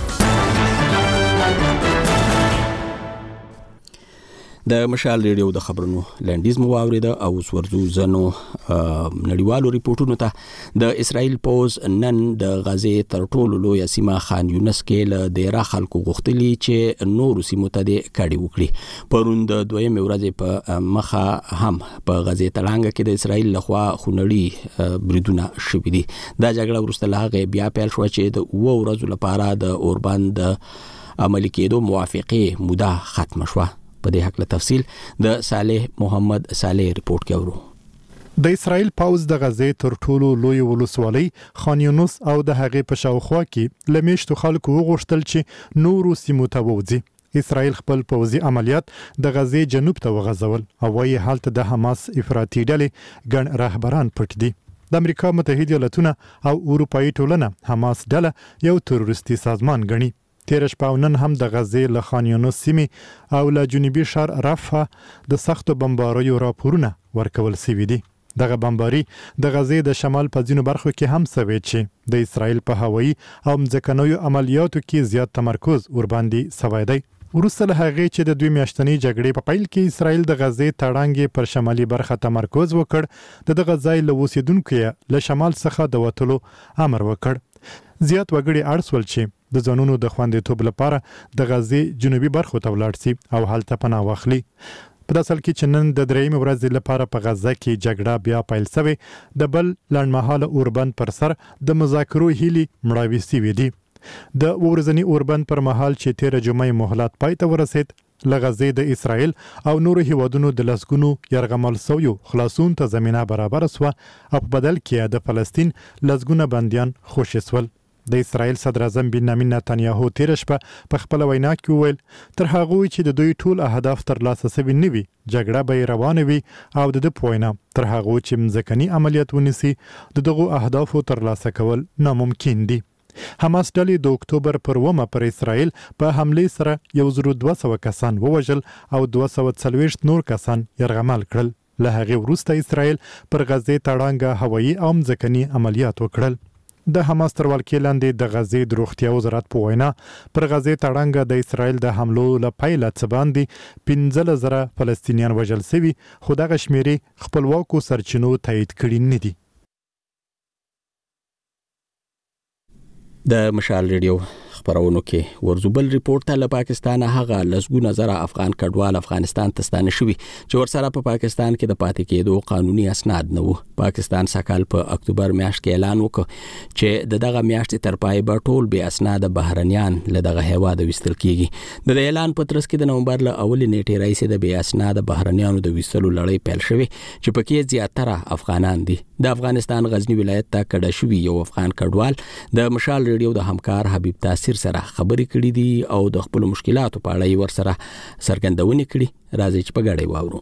د مشال ریډیو د خبرونو لنډیز مو واوریده او اوس ورځو زنو نړیوالو ریپورتونو ته. د اسرائیل پوز نن د غزې تر ټولو لویه سیمه خان یونس کې له ډیره خلکو غوښتلي چې نورو سیمو ته د کډي وکړي. پرون د دویمې ورځې په مخه هم په غزې تړانګه کې د اسرائیل لخوا خونړي بریدونه شوي دي. دا جګړه وروسته له هغې بیا پیل شوه چې د اووه ورځو لپاره د اوربند د عملي کېدو موافقې موده ختمه شوه. په دې حق له تفصیل د صالح محمد صالح ریپورت کې اورو. د اسرائیل پاوز د غزې تر ټولو لوی ولسوالۍ خان یونس او د هغې په شاوخوا کې لمیشتو خلکو وغوښتل چې نورو سیمو ته ووځي. اسرائیل خپل پوځي عملیات د غزې جنوب ته وغځول او وايي هلته د حماس افراطي ډلې ګڼ رهبران پټ دي. د امریکا متحده ایالتونه او اروپایي ټولنه حماس ډله یو تروریستي سازمان ګڼي. تیر شپه نن هم د غزې له خان یونس سیمې او له جنوبي ښار رفح د سختو بمباریو راپورونه ورکول شوي دي. دغه بمباري د غزې د شمال په ځینو برخو کې هم شوې چې د اسرائیل په هوایي او مځکنیو عملیاتو کې زیات تمرکز ورباندې شوی دی. وروسته له هغې چې د دوی میاشتنۍ جګړې په پیل کې اسرائیل د غزې تړانګې پر شمالي برخه تمرکز وکړ، د دغه ځای له اوسیدونکو یې له شمال څخه د وتلو امر وکړ. زیات وګړي اړ سول چې د ځانونو د خوندیتوب لپاره د غزې جنوبي برخو ته ولاړ شي او هلته پناه واخلي. په داسې حال کې چې نن د درېیمې ورځې لپاره په غزه کې جګړه بیا پیل شوې، د بل لنډمهاله اوربند پر سر د مذاکرو هیلې مړاوې شوې دي. د ورځني اوربند پر مهال چې تېره جمعه مهلت پای ته ورسېد، له غزې د اسرائیل او نورو هیوادونو د لسګونو یرغمل شویو خلاصون ته زمینه برابر شوه او په بدل کې د فلسطین لسګونه بندیان خوشي شول. د اسرائیل صدر اعظم بنیامین نتانیاهو تېره شپه په خپله وینا کې وویل تر هغوی چې د دوی ټول اهداف ترلاسه شوي نه وي، جګړه به یې روانه وي او د ده په وینا تر هغو چې مځکني عملیات ونیسي د دغو اهدافو ترلاسه کول ناممکن دي. حماس ډلې د اکتوبر پر اوومه پر اسرائیل په حملې سره یو زر دوه سوه کسان ووژل او دوه سوه څلوېښت نور کسان یرغمل کړل. له هغې وروسته اسرائیل پر غزې تړانګه هوایي او مځکني عملیات وکړل. د حماس تر ولکې لاندې د غزې د روغتیا وزارت په وینا پر غزې تړانګه د اسرائیل د حملو له پیله څه باندې پنځلس زره فلسطینیان وژل شوي، خو دغه شمېرې خپلواکو سرچینو تایید کړي نه دي. د مشال ریډیو خبرونو کې ورزوبل ریپورت ته له پاکستان هغه لسګونه زره افغان کډوال افغانستان ته ستانه شوي چې ورسره په پاکستان کې د پاتې کېدو قانوني اسناد نه وو. پاکستان سکهال په اکتوبر میاشت کې اعلان وکړ چې د دغه میاشتې تر پای به ټول بې اسناده بهرنیان له دغه هیواده ویستل کیږي. د اعلان په ترڅ کې د نومبر له اولې نیټې راهیسې د بې اسناده بهرنیانو د ویستلو لړۍ پیل شوې چې پکې زیاتره افغانان دي. د افغانستان غزنی ولایت ته کډه شوي یو افغان کډوال د مشال ریډیو د همکار حبیب تاثیر سره خبرې کړې دي او د خپل مشکلاتو په اړه یې ورسره څرګندونې کړې. راځي چې په ګډه واورو.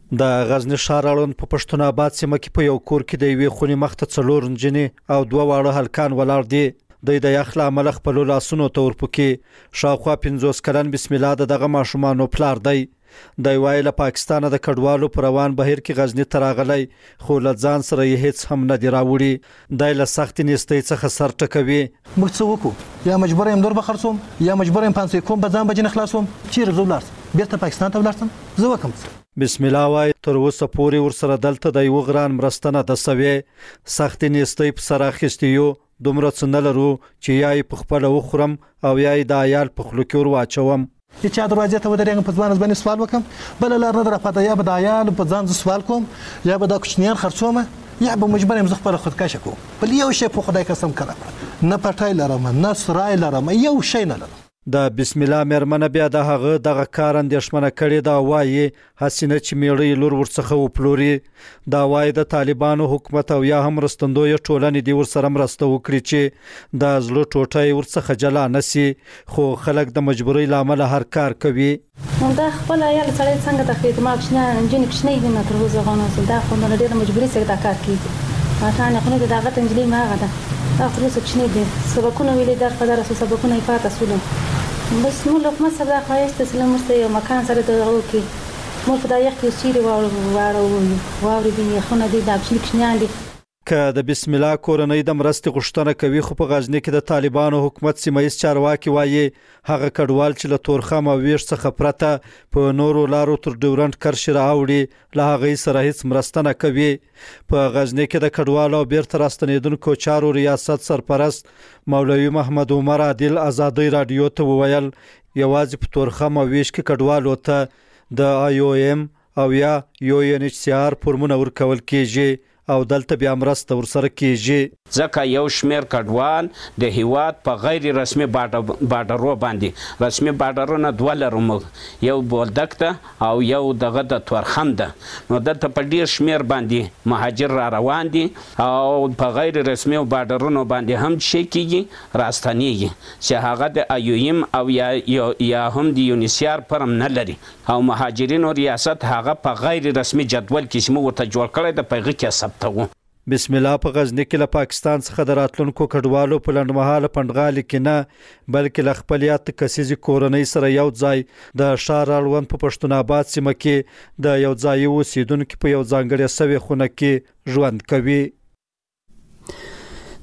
د غزنی ښار اړوند په پښتون آباد سیمه کې په یو کور کې د یوې خونې مخ ته څلور نجونې او دوه واړه هلکان ولاړ دي. دوی د یخ له امله خپلو لاسونو ته ورپکې شاوخوا پنځوس کلن بسم الله د دغه ماشومانو پلار دی. د وایي له پاکستانه د کډوالو په روان بهیر کې غزنی ته راغلی، خو له ځان سره یې هیڅ هم نه دی راوړي. دی له سختې نیستۍ څخه سر ټکوي. موږ څه وکړو؟ یا مجبور یم نور بخرڅوم یا مجبور یم پانسۍ کوم په ځان به جنې خلاصوم. چیرې زه ولاړ سم بېرته پاکستان ته ولاړ سم زه وکړم. بسم الله وایي تر اوسه پورې ورسره دلته د یوه ګران مرسته نه ده سوې. سختې نیستۍ په سر اخیستې یو، دومره څه نه لرو چې یا یې په خپله وخورم او یا یې د عیال په خولو کې ور واچوم. چې چا دروازې ته ودرېږم په ځوان باندې سوال وکم، بله لار نه ده راپاته، یا به د عیالو په ځان زه سوال کوم یا به دا کوچنیان خرڅوم یا به مجبور یم زه خپله خودکشه کوم. بل یو شی په خدای قسم کړه کړه نه پټی لرم نه سرای لرم، یو شی نه لرم. د بسم الله مېرمنه بیا د هغه دغه کار اندېښمنه کړې ده. وایي هسې نه چې میړه لور ورڅخه وپلوري. دا وایي د طالبانو حکومت او یا هم مرستندویه ټولنې دې ورسره مرسته وکړي چې د زړه ټوټه یې ورڅخه جلا نه سي، خو خلک د مجبورۍ له امله هر کار کوي. دا خپل عیال سړی څنګه تخلیق ما کښنه نجونې کښنې دي نه تر اوسه غواړم دا خو نه ډېره مجبوري سره دا کار کېږي. ماټانې خو نه د هغه نجلۍ ما هغه ده دا خو اوسه کښنې دي سبقونه ویلې در په درسو سبقونه یې پاته سولو. بس موږ له حکومت سره دا خواهش ته سلام ورته یو مکان سره د هغو کې موږ په دا یخ کې چیرې واړو واورې دي یخونه دي دا کوچني کوچنیان دي. که د بسم الله کورنۍ د مرستې غوښتنه کوي، خو په غزنی کې د طالبانو حکومت سیمایي چارواکي وایي هغه کډوال چې له تورخم او ویش څخه پرته په نورو لارو تر ډیورنډ کرښې راوړي له هغې سره هیڅ مرسته نه کوي. په غزنی کې د کډوالو او بیرته راستنېدونکو چارو ریاست سرپرست مولوي محمد عمر عادل ازادۍ راډیو ته وویل یوازې په تورخم او ویش کې کډوالو ته د آی او ایم او یا یو ان ایچ سی آر فورمونه ورکول کیږي او دلته بیا مرسته ورسره کیږي. ځکه یو شمیر کډوال د هیواد په غیر رسمي بارډرو باندې رسمي بارډرونه دوه لرو موږ، یو بولدک ته او یو دغه د تورخم ده. نو دلته په ډیر شمیر باندې مهاجر را روان دي او په غیر رسمي بارډرونو باندې هم شي کیږي راستنیږي چې هغه د ایویم او یا یا هم د یونیسیار پرم نه لري او مهاجرینو ریاست هغه په غیر رسمي جدول کې چې موږ ورته جوړ کړی د پیغه کې ثبتوو. بسم الله په غزنی کې له پاکستان څخه د راتلونکو کډوالو په لنډمهاله پنډغالي کې نه بلکې له خپل یاد کسیزي کورنۍ سره یو ځای د ښار اړوند په پښتون آباد سیمه کې د یو ځای اوسیدونکو په یو ځانګړې سوي خونه کې ژوند کوي.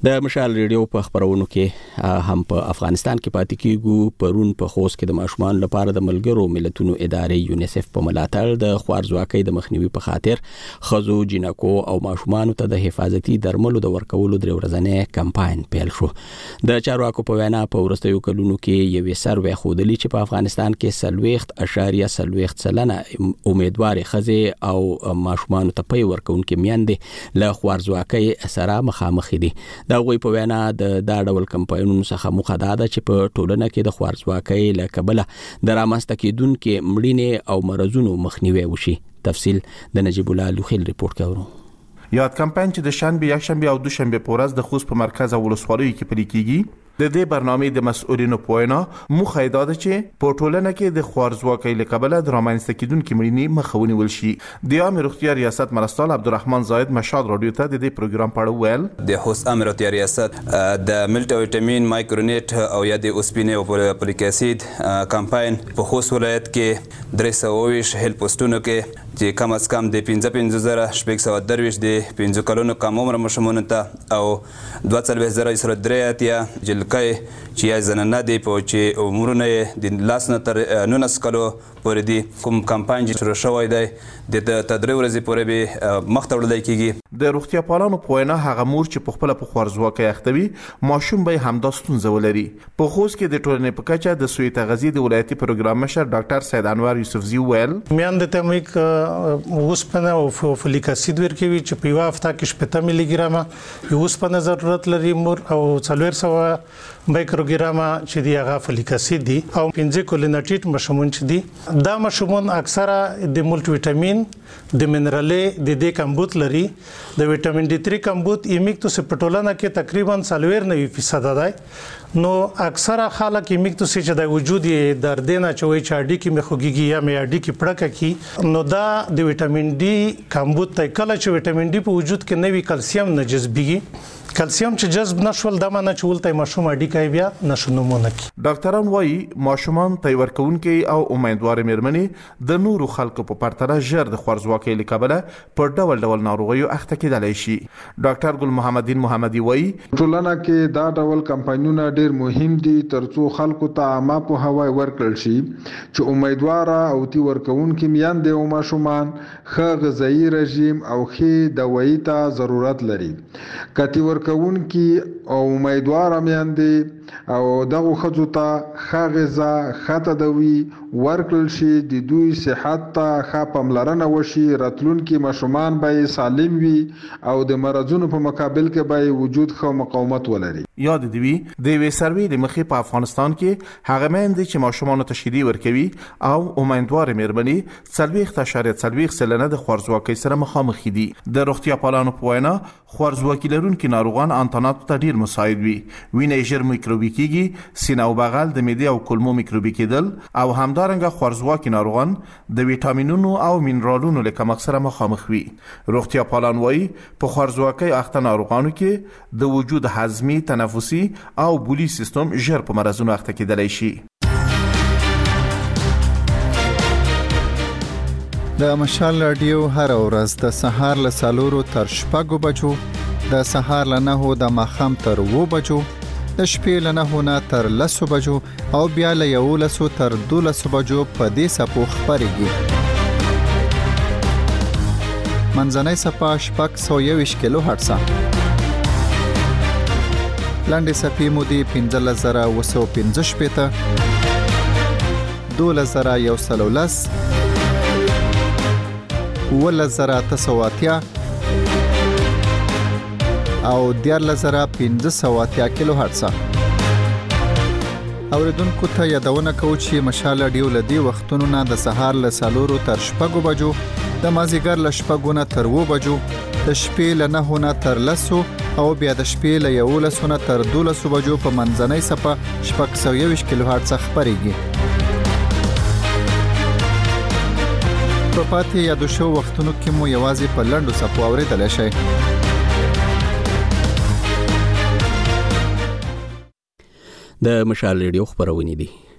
د مشال ریډیو په خبرونو کې هم په افغانستان کې پاتې کیږو. پرون په خوست کې د ماشومان لپاره د ملګرو ملتونو ادارې یونیسف په ملاتړ د خوارځواکۍ د مخنیوي په خاطر خزو، جنکو او ماشومانو ته د حفاظتي درملو د ورکولو درې ورځنی کمپاین پیل شو. د چارواکو په وینا په وروستیو کلونو کې یوې سروې ښودلي چې په افغانستان کې څلوېښت اعشاریه څلوېښت سلنه امیدوارې ښځې او ماشومانو ته پی ورکوونکې میندې له خوارځواکۍ سره مخامخ دي. د هغوی په وینا د دا ډول کمپاینونو څخه موخه دا ده چې په ټولنه کې د خوارځواکۍ له کبله د رامنځته کېدونکې مړینې او مرضونو مخنیوی وشي. تفصیل د نجیب الله لوخیل ریپورت کوي. یاد کمپاین چې د شنبه، یکشنبه او دوشنبه په ورځ د خوست په مرکز او ولسوالیو کې پلي کیږي، د دې برنامه د مسؤلینو په وینا موخه دا ده چې په ټولنه کې د خوارځواکۍ له کبله د رامنځته کېدونکې مړینې مخه ونیول شي. د عامه روغتیا ریاست مرستیال عبدالرحمن زاید مشال رادیو ته د دې پروګرام په اړه ویل. د خوست عامه روغتیا ریاست د ملټ ویټامین، مایکرونیټ او یا د اوسپنې او فولیک اسید کمپاین په خوست ولایت کې درې سوه اوویشت هیل پوسټونو کې چې کم از کم د پنځه پنځه زره شپږ سوه درویشت د پنځه کلونو کم عمره ماشومانو ته او دوه څلوېښت زره سره درې اتیا جلکۍ چې یا زنانه دي په چې عمرونه یې د لاس نه تر نولس کلو پورې دي. کوم کمپاین چې شروع شوی دی د درې ورځې پورې به مخ ته وړلی کیږي. د روغتیا پالانو په وینا هغه مور چې په خپله په خوارځواکۍ اخته وي ماشوم به همدا ستونزه ولري. په خوست کې د ټولنې په کچه د سوی تغذیې د ولایتي پروګرام مشر ډاکټر سید انور یوسفزي ویل میندې ته موږ اوسپنه او فولیک اسید ورکوي چې په یوه هفته کې شپېته ملي ګرامه اوسپنه ضرورت لري مور او څلور سوه مایکروګرامه چې دی هغه فولیک اسید دي او پنځه کولینټیټ ماشومان چې دي دا ماشومان اکثره د ملټ ویټامین د منرالې د دې کمبود لري. د ویټامین ډي تری کمبود ایمیکتوس په ټولنه کې تقریبا څلور نوي فیصد دی. نو اکثره خلک ایمیکتوس چې د وجود یې دردنه چوي چې اډی کې مخوږي یا مې اډی کې پړکه کی نو دا د ویټامین ډي کمبود ته کله چې ویټامین ډي په وجود کې نوي کلسیم نه جذبېږي، کلسیم چې جذب نشول د معنی چې ولته ماشوم اډی کوي بیا نشونمونه کی. ډاکټران وایي ماشومان ته ورکوونکې او امیدوار مېرمنې د نورو خلکو په پرتله ژر د خوارځواکۍ له کبله په ډول ډول ناروغیو اخته کېدلی شي. ډاکټر ګل محمدین محمدي وایي ټولنه کې دا ډول کمپاینونه ډېر مهم دي ترڅو خلکو ته عامه پوهاوی ورکړل شي چې امیدواره او تی ورکوونکې میندې او ماشومان ښه غذایي رژیم او ښې دوایي ته ضرورت لري. کتی ورکوونکې او امیدواره میندې او دغه ښځو ته ښه غذا، ښه تداوي ورکړل شي، د دوی صحت ته ښه پاملرنه وشي، راتلونکي ماشومان به سالم وي او د مرضونو په مقابل کې به وجود ښه مقاومت ولري. یاد دی وی د وی سروې د مخې په افغانستان کې هغه میندې چې ماشومانو ته شیدې ورکوي او امیدوارې مېرمنې څلوېښت اعشاریه څلوېښت سلنه د خوارځواکۍ سره مخامخ دي. د روغتیا پالانو په وینا خوارځواکي لرونکي ناروغان انتاناتو ته ډیر مساعد وي. وینه یې ژر میکروبي کیږي، سینه او بغل د معدې او کولمو میکروبي کېدل او همدارنګه خوارځواکي ناروغان د ویټامینونو او مینرالونو له کمښت سره مخامخ وي. روغتیا پالان وایي په خوارځواکۍ اخته ناروغانو کې د وجود هضمي، تنفسي او بولي سیستم ژر په مرزونو اخته کېدلی شي. د مشال رادیو هر ورځ د سهار له څلورو تر شپږو بجو، د سهار له نهو د ماښام تر اووه بجو، د شپې له نهو نه تر لسو بجو او بیا له یولسو تر دولسو بجو په دې څپو خپرېږي. منځنۍ څپه شپږ سوه یوویشت کیلو هرټزه، لنډې څپې مو دي پنځلس زره اوه سوه پنځه شپېته، دولس زره یو سل او لس، اوولس زره اته سوه اتیا او دیارلس زره پنځه سوه اتیا کیلو هرټزه. اوریدونکو ته یادونه کوو چې مشال رادیو له دې وختونو نه د سهار له څلورو تر شپږو بجو، د مازدیګر له شپږو نه تر اووه بجو، د شپې له نهو نه تر لسو او بیا د شپې له یولسو نه تر دولسو بجو په منځنۍ څپه شپږ سوه یوویشت کیلو هرټزه خپرېږي. په پاتې یادو شو وختونو کې مو یوازې په لنډو څپو اورېدلی شئ. د مشال ریډیو خبرونه دي.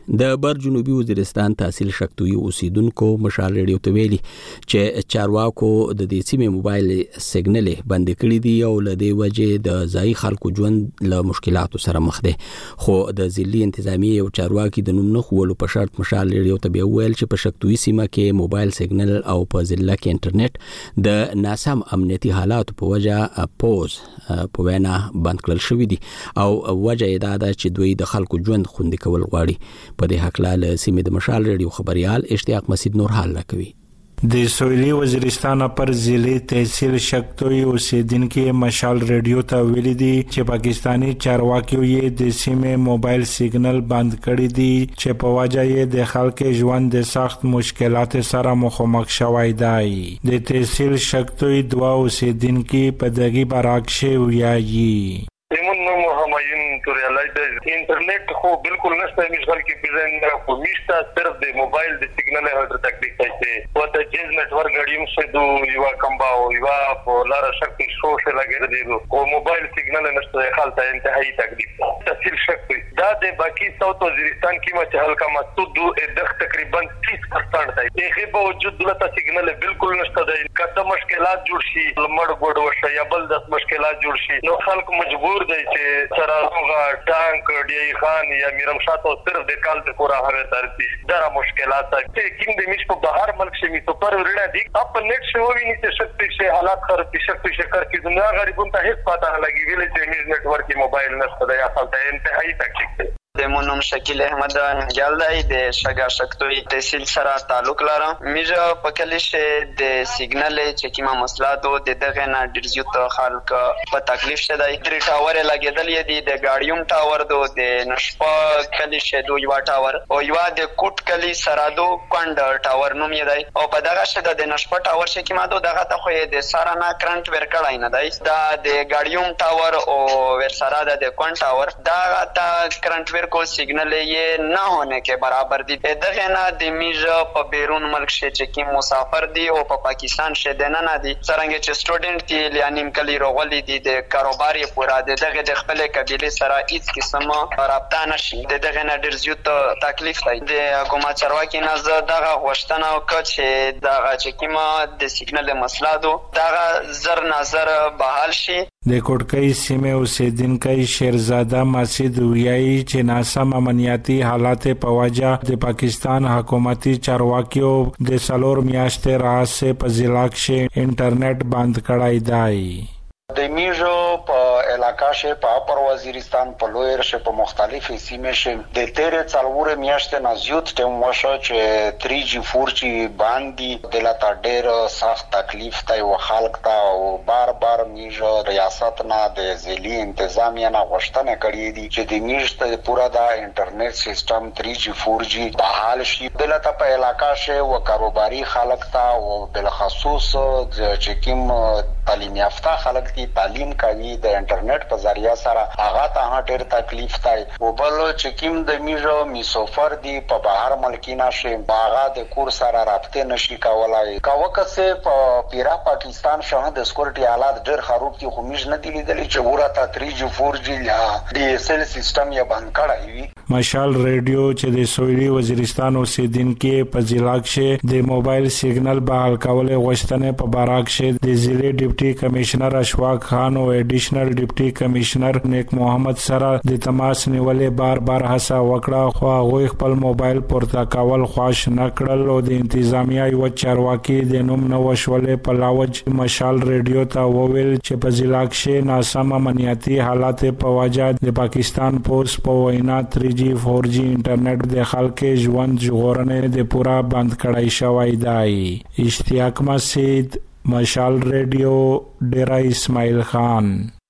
د بر جنوبي وزیرستان تحصیل شکتوي اوسیدونکو مشال ریډیو ته ویلي چې چارواکو د دې سیمې موبایل سیګنل بند کړی دی او له دې وجې د ځای خلکو ژوند له مشکلاتو سره مخ دی. خو د ضلعي انتظامیه او چارواکي د نوم نه خولو په شرط مشال ریډیو ته بیا ویل چې په شکتوي سیمه کې موبایل سیګنل او په ضلع کې انټرنیټ د ناسم امنیتي حالاتو په وجه پوز په وینا بند کړل شوی دی او وجه یې دا ده چې دوی د خلکو ژوند خوندي کول غواړي. په دې حق له سیمې د مشال ریډیو خبريال اشتیاق مسجد نور حال راکوي. د سویلي وزیرستان پر ضلع تحصیل شکتوي اوسیدونکو مشال ریډیو ته ویلي دي چې پاکستانی چارواکي یې د سیمې موبایل سیګنل بند کړی دي چې په وجه یې د خلکو ژوند د سخت مشکلات سره مخامخ شوی دی. د تحصیل شکتوي دوا اوسیدونکو په دغه براکشه ویایي ایمون نو همایون تو ریالایز انټرنیټ خو بالکل نشته مشغل کې بزن خو میشته صرف د موبایل د سیګنل هغه تکلیف دی او د جیز نتورک غړیم شه دو یو کمباو یو په لار شکل شو شه لګر دی او موبایل سیګنل نشته حالت انتهایی تکلیف تحصیل شکل دا د باقی ساوث وزیرستان کې مچ هلکا مسعود د تقریبا تیس پرسنٹ دی هغه باوجود دلته سیګنل بالکل نشته دی کته مشکلات جوړ شي لمړ ګډ وشه یا بل د مشکلات جوړ شي نو خلک مجبور دی چې سرانوغه ټانک ډی خان یا میرم شاتو صرف د کال د پورا هغه ترتي دا مشکلات چې کیم د میش په بهر ملک شي تو پر ورډه دي اپ نیټ شو ویني چې شکل شي حالات خراب شي شکر کی دنیا غریبون ته هیڅ پاتہ نه لګي ویل چې میز نیټ ورک موبایل نشته دا اصل ته انتهایی تکلیف دی. د مونوم شکیل احمد جلدای د شګا شکتوي تحصیل سره تعلق لرم. میجا په کلیشه د سیګنل چې کیما مسله دو د دغه نه ډیر زیات خلک په تکلیف شته دی. درې ټاور لګیدل دي د ګاډیوم ټاور دو د نشپا کلیشه دو یو ټاور او یو د کوټ کلی سره دو کند ټاور نوم یې دی او په دغه شته د نشپا ټاور چې کیما دو دغه ته خو د سارنا کرنٹ ور کړای نه دی دا د ګاډیوم ټاور او ور سره د کند ټاور دا ته کرنٹ को सिग्नल ये न होने के बराबर दी दगे ना दी मीज प बैरून मुल्क शे कि मुसाफर दी और प पाकिस्तान शे देना ना दी सरंगे च स्टूडेंट ती यानी कली रोगली दी दे कारोबार ये पूरा दे दगे de खपले कबीले सरा इस किस्म रابطه نشي د دغه نه ډیر زیات تکلیف دی د حکومت چارواکي نه دغه غوښتنه وکړه چې دغه چې کیما د سیګنل مسله دو دغه زر نظر بحال شي. د کوټکۍ سیمه اوسیدونکو شیرزاده مسجد ویایي چې ناسم امنیتي حالات په وجه د پاکستان حکومتي چارواکیو د سلور میاشتې راځي په ضلع کې انټرنیټ بند کړای دی. د میجو په علاقہ شه په اپر وزیرستان په لویر شه په مختلفې سیمې شه د تیرې څلور میاشتې نه زیات ټیم وشو چې تری جی فور جی باندې د لاته ډېر سخت تکلیف دی او خلک ته او بار بار میجو ریاست نه د ضلعي انتظامیه نه غوښتنه کړې دي چې د میج ته پورا د انټرنیټ سیستم تری جی فور جی بحال شي د لاته په علاقہ شه او کاروباري خلک ته او بل خصوص چې کوم تعلیم یافته خلک دي تعلیم کوي د انټرنیټ په ذریعہ سره هغه ته ډېر تکلیف دی او بل چې کوم د میجو میسوفر دی په بهر ملکینا شي باغ د کور سره رابطه نشي کولای کاوکه سه په پیرا پاکستان شه د سکیورټي حالات ډېر خراب دي خو میج نه دی لیدلی چې ورته تری جی فور جی یا ډي اس ال سیستم یې بند کړی وي. مشال ریډیو چې د سویلي وزیرستان اوسیدونکو په ضلع کې د موبایل سیګنل بحال کولو غوښتنه په باراک شه د ضلع ډیپټي کمشنر اشفاق خان او ایډیشنل ډیپټي کمشنر نیک محمد سره د تماس نیولې بار بار هڅه وکړه خو هغه خپل موبایل پورته کول خواش نه کړل او د انتظامیه یو چارواکي د نوم نو وشولې په لاوج مشال ریډیو ته وویل چې په ضلع کې ناسم امنیتي حالات په وجه د پاکستان پولیس په وینا تری جی فور جی انټرنیټ د خلکو ژوند ژغورنې د پورا بند کړای شوی دی. اشتیاق مسجد مشال ریډیو ډیرا اسماعیل خان.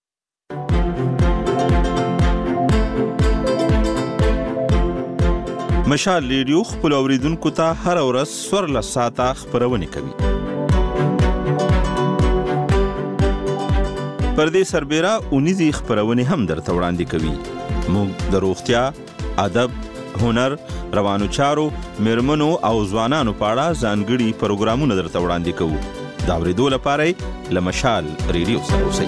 مشال ریډیو خپل اوریدونکو ته هر ورځ څوارلس ساعته خبرونه کوي. پردې سربېره اونیزي خبرونه هم درته وړاندې کوي. موږ د روغتیا، ادب، هنر، روانو چارو، میرمنو او ځوانانو په اړه ځانګړي پروګرامونه درته وړاندې کوو. دا ورېدو لپاره له مشال ریډیو سره اوسئ.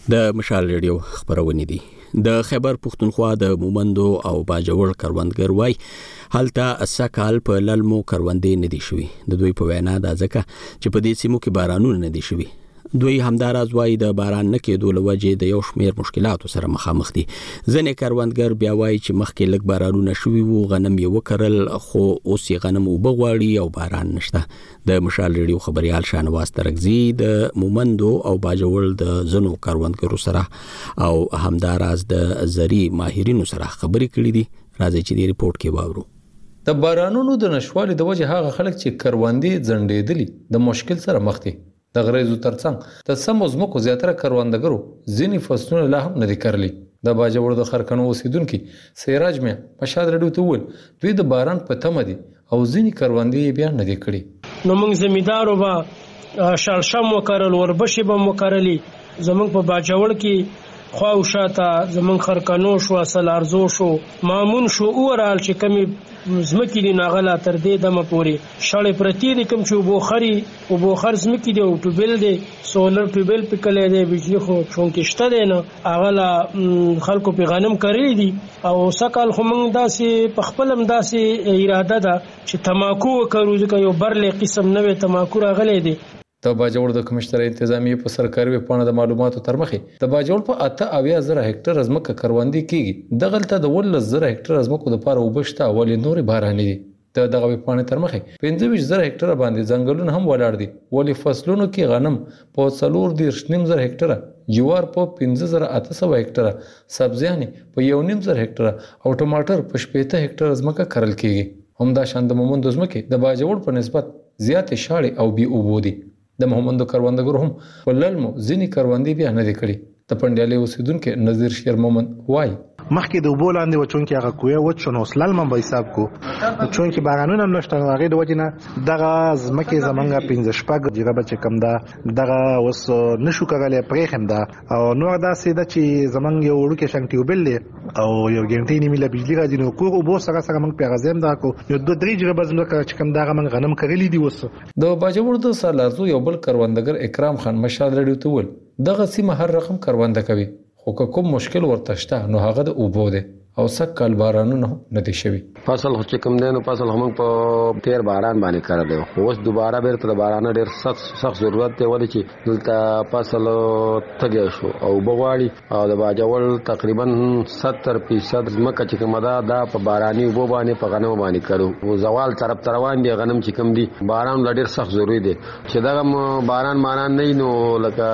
د مشال ریډیو خبرونه دي. د خیبر پختونخوا د مومندو او باجوړ کروندګر وای هلته اسکال په للمو کروندې نه دي شوي. د دوی په وینا دا ځکه چې په دې سیمو کې بارانونه نه دي شوي. دوی همداراز وای د باران نه کېدو له وجې د یو شمېر مشکلاتو سره مخامخ دي. ځینې کروندګر بیا وای چې مخکې لږ بارانونه شوي وو، غنم یې وکرل، خو اوس یې غنم اوبه غواړي او باران نشته. د مشال ریډیو خبريال شانواز ترکزی د مومندو او باجوړ د زنو کروندګرو سره او همداراز د زری ماهرینو سره خبرې کړې دي. راځي چې د ریپورت کې واورو. د بارانونو د نشوالي د وجې هغه خلک چې کروندې ځنډېدلي د مشکل سره مخ دي. د غریزو ترڅنګ د سمو ځمکو زیاتره کروندګرو ځینې فصلونه لا هم نه دي کرلي. د باجوړ د خرکنو اوسیدونکي سیراج میا په شاد رډیو ته وویل دوی د باران په تمه دي او ځینې کروندې بیا نه دي کړي. نو موږ زمیندارو به شالشم وکړل، وربشې به وکړلې. زموږ په باجوړ کې خوا او شاته زموږ خرکنو شو، سلارزو شو، مامون شو، اورال چې کمی زمکی دی ناغلا تر دې دمه پورې شړې پرتی دي کوم چې بوخري او بوخر زمکی دی او ټوبل دی سولر ټوبل پکلې دی بجلی خو چون کې شته دی نه اغلا خلکو په غنم کړی دي او سکل خو موږ داسې په خپل هم داسې اراده ده چې تماکو وکړو ځکه یو برلې قسم نوې تماکو راغلی دی. د باجوړ د کمشنر انتظامیه په سرکاري ویبپاڼه د معلوماتو تر مخې د باجوړ په اته اویا زره هکټر ځمکه کروندې کیږي. دغلته د ولس زره هکټر ځمکو لپاره وبشته ولې نورې بارانې دي. د دغه ویبپاڼې تر مخې پنځه ویشت زره هکټر باندې ځنګلونه هم ولاړ دي. ولې فصلونو کې غنم په څلور دېرش نیم زره هکټر، جوار په پنځه زره اته سوه هکټر، سبزیانې په یو نیم زره هکټر او ټماټر په شپېته هکټر ځمکه کرل کیږي. همدا شان د مومندو ځمکې د باجوړ په نسبت زیاتې شاړې او بې اوبو دي. د محمد کروندګرو هم په للمو ځینې کروندې بیا نه دي کړي. د پنډیالي اوسیدونکو نظیر شیر مومن وای مخکې د اوبو لاندې و چونکې هغه کویه وچ شو نو سللم هم به حساب کو چونکې بارانونه هم نشته نو هغې د وجې نه دغه ځمکې زمونږ پنځه شپږ جریبه به چې کوم ده دغه اوس نشو کولی پرېښیم ده او نور داسې ده چې زمونږ یو وړوکی شنګ ټیوبل دی او یو ګنټۍ نیمې له بجلي راځي نو کور اوبو سره سره موږ پرې هغه ځای هم دغه کړو یو دوه درې جریبه ځمکه چې کوم دغه موږ غنم کرلي دي. اوس د باجوړ د سالارزو یو بل کروندګر اکرام خان مشال رډیو ته وویل دغه سیمه هر رقم کرونده کوي خو که کوم مشکل ورته شته نو هغه د اوبو دی او سکل بارانونه نه دي شوي. فصل خو چې کوم دی نو فصل هم په تیر باران باندې کړی دی خو اوس دوباره بیرته د باران ډېر سخت سخت ضرورت دی ولې چې دلته فصل تږی شو او اوبه غواړي او د باجوړ تقریبا ستر فیصد ځمکه چې کومه ده دا په باراني اوبو باندې په غنمو باندې کړو او زوال طرف ته روان دي غنم چې کوم دي باران لا ډېر سخت ضروري دی چې دغه باران ماران نه نو لکه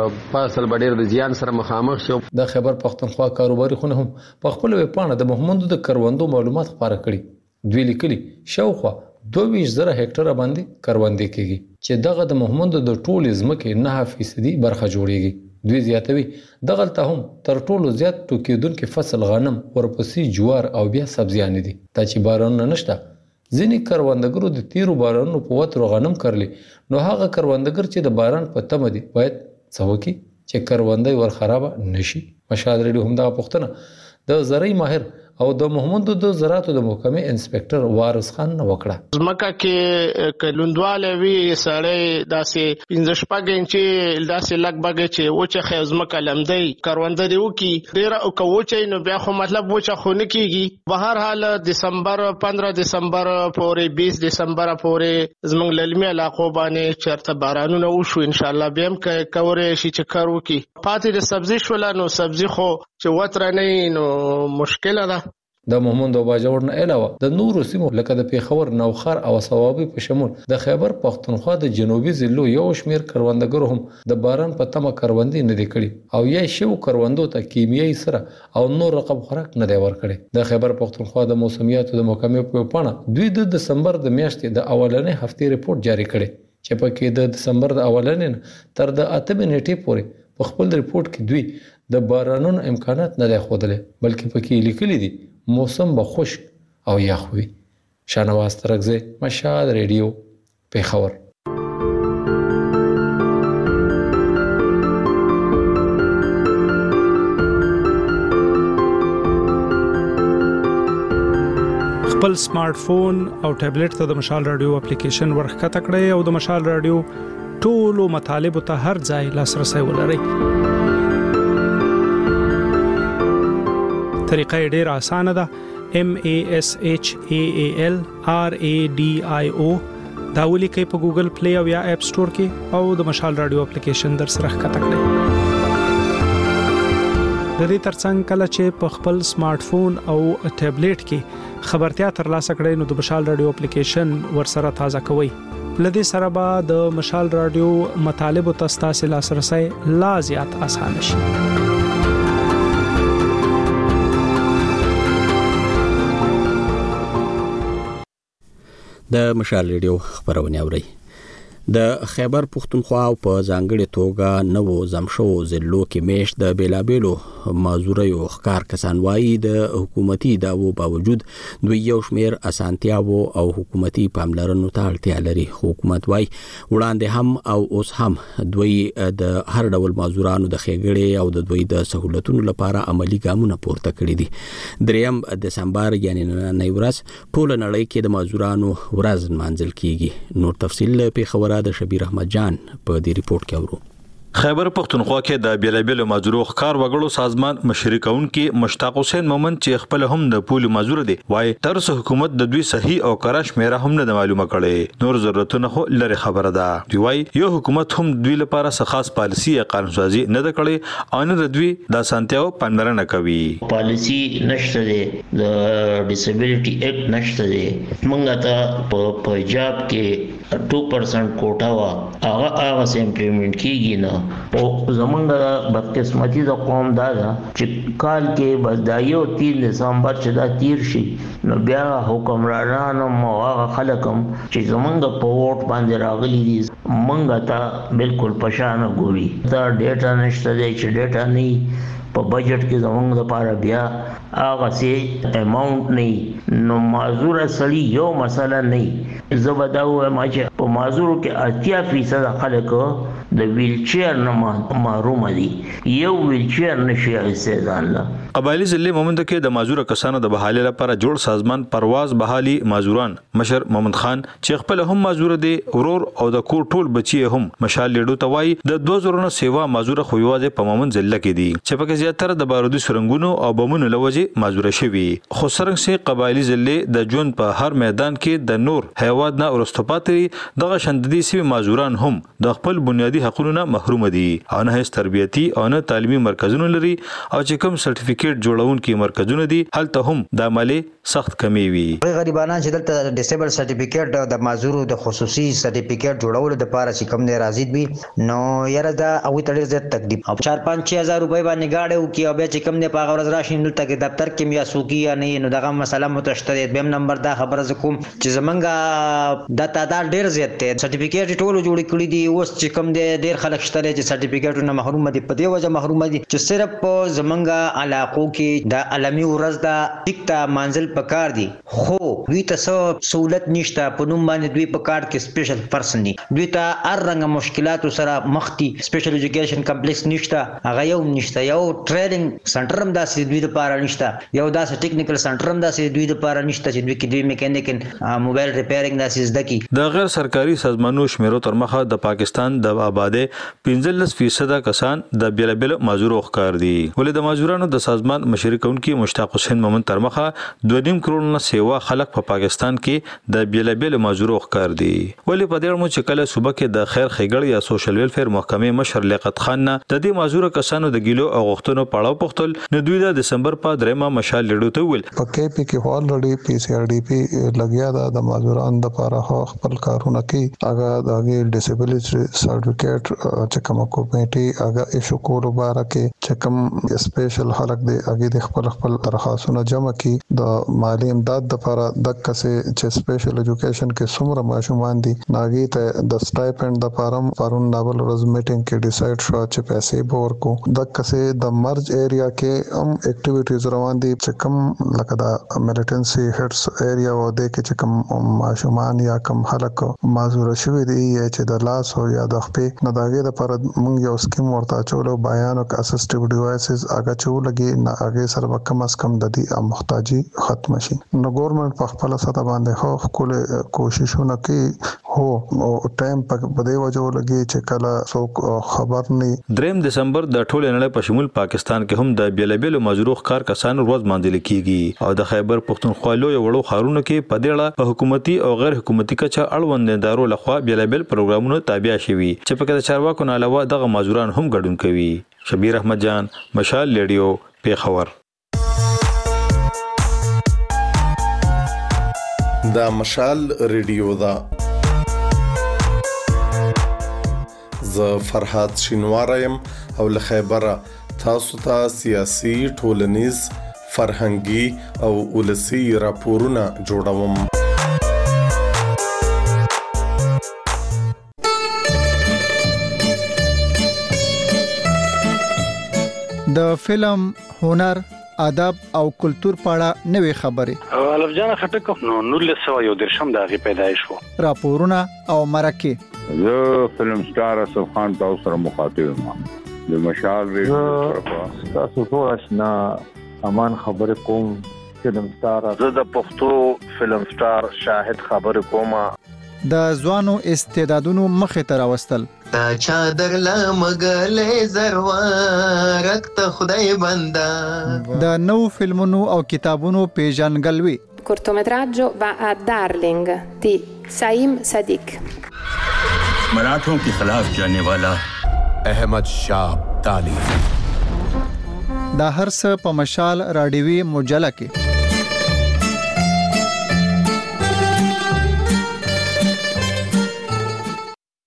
فصل به ډېر د زیان سره مخامخ شو. د خیبر پختونخوا کاروباري خونه هم په خپل پاڼه د محمدو د کروندو معلومات خبره کړي. دوی لیکلي شاوخوا دوه ویشت زره هکټره باندې کروندې کېږي چې دغه د محمدو د ټولې ځمکې نهه فیصدي برخه جوړیږي. دوی زیاتوي دغلته هم تر ټولو زیات ټوکېدونکي فصل غنم ورپسې جوار او بیا سبزیانې دي. دا چې بارانونه نشته ځینې کروندګرو د تیرو بارانونو په وترو غنم کرلي نو هغه کروندګر چې د باران په تمه دي باید څه وکړي چې کروندې ور خرابه نشي. مشال رډیو هم دغه پوښتنه د زرعي ماهر او د محمد د زراعت د محکمې انسپکټر وارث خان وکړه. ځمکه کې کلوندواله وی سړی داسې پنځه شپږ انچې داسې لګبګ چې وچه ځمکه لمدی کرونده دی وکي ډیر او کوچي نو بیا خو مطلب وچه خو نه کیږي. په هر حال دسمبر پندرہ دسمبر پورې بیس دسمبر پورې زمونږ للمي علاقو باندې چرته بارانونه وشو ان شاء الله بیا هم کورې شي چې کار وکي. پاتې د سبزي شول نو سبزي خو چې وتر نه نو مشکل ده. د محمد او باجوړ نه علاوه د نورو سیمو لکه د پیښور نوخر او صوابي په شمول د خیبر پختونخوا د جنوبي ضلعو یو شمیر کروندګرو هم د باران په تمه کروندې نه دي کړي او یا شو کروندو ته کیمیاوي سره او نور رقم خوراک نه دی ورکړي. د خیبر پختونخوا د موسمیاتو د محکمې په پاڼه دوی د دسمبر د میاشتې د اولنې هفتې ریپورت جاری کړي چې پکې د دسمبر د اولنې تر د اتمې نیټې پورې په خپل ریپورت کې دوی د بارانونو امکانات نه دی ښودلي بلکې پکې لیکلي دي موسم به خشک او یخ وي. شانواز ترکزی مشال ریډیو پیښور. خپل سمارټ فون او ټابلیټ ته د مشال رادیو اپلیکیشن ورخکته کړئ او د مشال رادیو ټولو مطالبه ته هر ځای لاسرسي ولرئ. طریقه ډیر اسانه ده. M A S H A A L R A D I O دا ولیکئ په ګوګل پلی او یا اپ سٹور کې او د مشال رادیو اپلیکیشن در سره ښکته کړئ. د دې ترڅنګ کله چې په خپل سمارټ فون او ټابلیټ کې خبرتیا ترلاسه کړئ نو د مشال رادیو اپلیکیشن ورسره تازه کوئ. لدې سره به د مشال رادیو مطالب او تاسو لاسرسي لا زیات اسانه شي. د مشال ریډیو خبرونه اوري. د خیبر پښتونخوا په ځانګړي توګه نو زمشو ضلعو کې میش د بیلابېلو مازوریو ښکار کسان وایي د حکومتي داوو باوجود دوی یو شمیر اسانتیاو او حکومتي پاملرنو ته اړتیا لري. حکومت وایي وړاندې هم او اوس هم دوی د هر ډول مازورانو د خېګړې او د دوی د سہولتونو لپاره عملی ګامونه پورته کړي دي. دریم دسمبر یعنی نن ورځ ټول نړۍ کې د مازورانو ورځ منځل کیږي. نور تفصیل په خبره د شبیر احمد جان په دې ریپورت کې اورو. خیبر پختونخوا کې د بیلابېلو مازورو ښکار وګړو سازمان مشري کوونکي مشتاق حسین مومن چې خپل هم د پول مازور دی وای تر څو حکومت د دوی صحیح او کراش میرا هم نه معلومه کړي نور ضرورتونه خو لري خبره ده. دی وای یو حکومت هم دوی لپاره څه خاص پالیسی یا قانونسازي نه د کړي او نه د دوی د سانتیاو پاملرنه کوي. پالیسی نشته دی د ډیسابیلیټي اکټ نشته دی. موږ ته په پنجاب کې two percent کوټا وا هغه هغه امپلیمنٹ کیږي نه او زمونږ بدقسمتي د قوم دا ده چې کال کې بس دا یو تین دسمبر چې دا تیر شي نو بیا حکمرانان او هغه خلکم چې زمونږ په ووټ باندې راغلي دي مونږ ته بالکل پشان ګوري. دا ډیټا نشته دی چې ډیټا نه په بجټ کې زمونږ لپاره بیا هغه سي اماونټ نه نو معذور اصلي یو مسله نه زبدا و ما چې په معذور کې اتیا فیصد خلک د ویل چیر نه محروم دي. یو ویل چیر نشي استعمال له قبایلی ضلع مومند کې د معذور کسانو د بحالي لپاره جوړ سازمان پرواز بحالي معذوران مشر محمد خان چې خپل هم معذور دي ورور او د کور ټول بچي هم مشال لیډو توای د دوه زره سیوا معذور خو یوازې په مومند ضلع کې دي چې په کې زیاتره د بارودي سرنګونو او بمونو لوجه معذور شوي. خو سرنګ سي قبایلی ضلع د جون په هر میدان کې د نور هیواد نه ورستپاتري دغه شنددي سي معذوران هم د خپل بنیادی حقوقو نه محروم دي او نه هیڅ تربیتی او نه تعلیمي مرکزونه لري او چې کوم سرټیفیکیټ جوړون کې مرکزونه دي هلته هم د عملي سخت کمی وي. غریبانان چې دلته ډیسیبل سرټیفیکیټ د معذور د خصوصي سرټیفیکیټ جوړول د لپاره چې کوم نه راځي وي نو یاره دا او تړي زیات تکلیف او چار پنځه هزار روپۍ باندې گاډي او کې او به چې کوم نه پاغه ورځ راشي نو تک دفتر کې یا سوقي یا نه نو دغه مسله متشتت بیم نمبر دا خبره زکوم چې زمونږه د تعداد ډیر زیات دی سرټیفیکیټ ټول جوړ کړی دي اوس چې کوم دی ډیر خلک شته چې سرټیفیکیټ نه محروم دي په دې وجه محروم دي چې صرف زمونږه علاقو کې د علمي ورځ دا ټیکتا منزل پکار دي خو دوی ته څه سہولت نشته په نوم باندې دوی په کارت کې سپیشل پرسن دي دوی ته هر رنګ مشکلات سره مخ دي سپیشل ایجوکیشن کمپلیکس نشته هغه یو نشته یو ټریننګ سنټر هم داسې دوی لپاره نشته یو داسې ټیکنیکل سنټر هم داسې دوی لپاره نشته چې دوی کې دوی میکانیک موبایل ریپیرینګ داسې زده کی. د غیر سرکاري سازمانونو شمیرو تر مخه د پاکستان د آباده پنځلس فیصد کسان د بیلابل معذور ښکار دي ولې د معذورانو د سازمان مشري کوونکي مشتاق حسین مومن تر مخه دوه نیم کروڑ نه سیوا خلک په پاکستان کې د بیلابل معذور ښکار دي ولې په دې مو چې کله صوبه کې د خیر خېګړ یا سوشل ویلفیر محکمې مشر لیاقت خان نه د دې معذور کسانو د ګیلو او غوښتنو پړاو پختل نو دوی د دسمبر په درېما مشال لیډو ته ویل پکې پی کې اولریډي پی سی آر ډي پی لګیا د معذورانو لپاره خپل کارونه کوي هغه د ډیسیبلیټي سرټیفیکیټ چې کوم کمیټي هغه ایشو کولو باره کې چې کوم سپیشل خلک دی هغه د خپل خپل درخواستونه جمع کی د مالی امداد لپاره د کسې چې سپیشل ایجوکیشن کې څومره ماشومان دي ناګي ته د سټایپند د پارم پرون ناول ورځ میټینګ کې ډیسایډ شو چې پیسې به ورکو د کسې د مرج ایریا کې هم اکټیویټیز روان دي چې کوم لکه د ملیټنسي هډز ایریا و د کې چې کوم ماشومان یا کوم خلک معذور شوي دي چې د لاس او یا د خپې نه داګه د پر موږ یو سکیم ورته چولو بیان او اسسټیو ډیوایسز هغه چول لګي نه هغه سره کم از کم د دې محتاجي ختم شي نو ګورنمنت په خپل ساده باندې خو خپل کوششونه کوي هو او ټایم په دې وجه ولګي چې کله څوک خبر نه. دریم دسمبر د ټول نړۍ په شمول پاکستان کې هم د بیلابیلو مزرو ښکار کسان ورځ مانځل کیږي او د خیبر پښتونخوا لوی وړو خارونو کې په دېړه په حکومتي او غیر حکومتي کچه اړوند ادارو لخوا بیلابیل پروګرامونو تابع شوي چې په کې د چارواکو نه علاوه دغه مزوران هم ګډون کوي. شبیر احمد جان، مشال ریډیو، پیښور. دا مشال ریډیو دا ز فرحات شینوارم او له خیبره تاسو ته سیاسي، ټولنیز، فرهنګي او ولسی راپورونه جوړوم. د فلم، هنر، ادب او کلچر په اړه نوې خبرې. الف جان خټک نو نور له سو یو درشم دغه پیدایش وو. راپورونه او مرکه. زه فلم سٹار اسف خان تاسو سره مخاطب یم. د مشال ریډیو تاسو ټول آشنا امان خبر کوم. فلم سٹار زه د پښتو فلم سٹار شاهد خبر کوم. د ځوانو استعدادونو مخې ته راوستل. تا چادر لمغلې زروارک ته خدای بندا. د نو فلمونو او کتابونو پیژنګلوي. cortometraggio va a Darling di Saim Sadiq. मराठों के खिलाफ जाने वाला अहमद शाह ताली. دا هر څه په مشال راډیوي مجله کې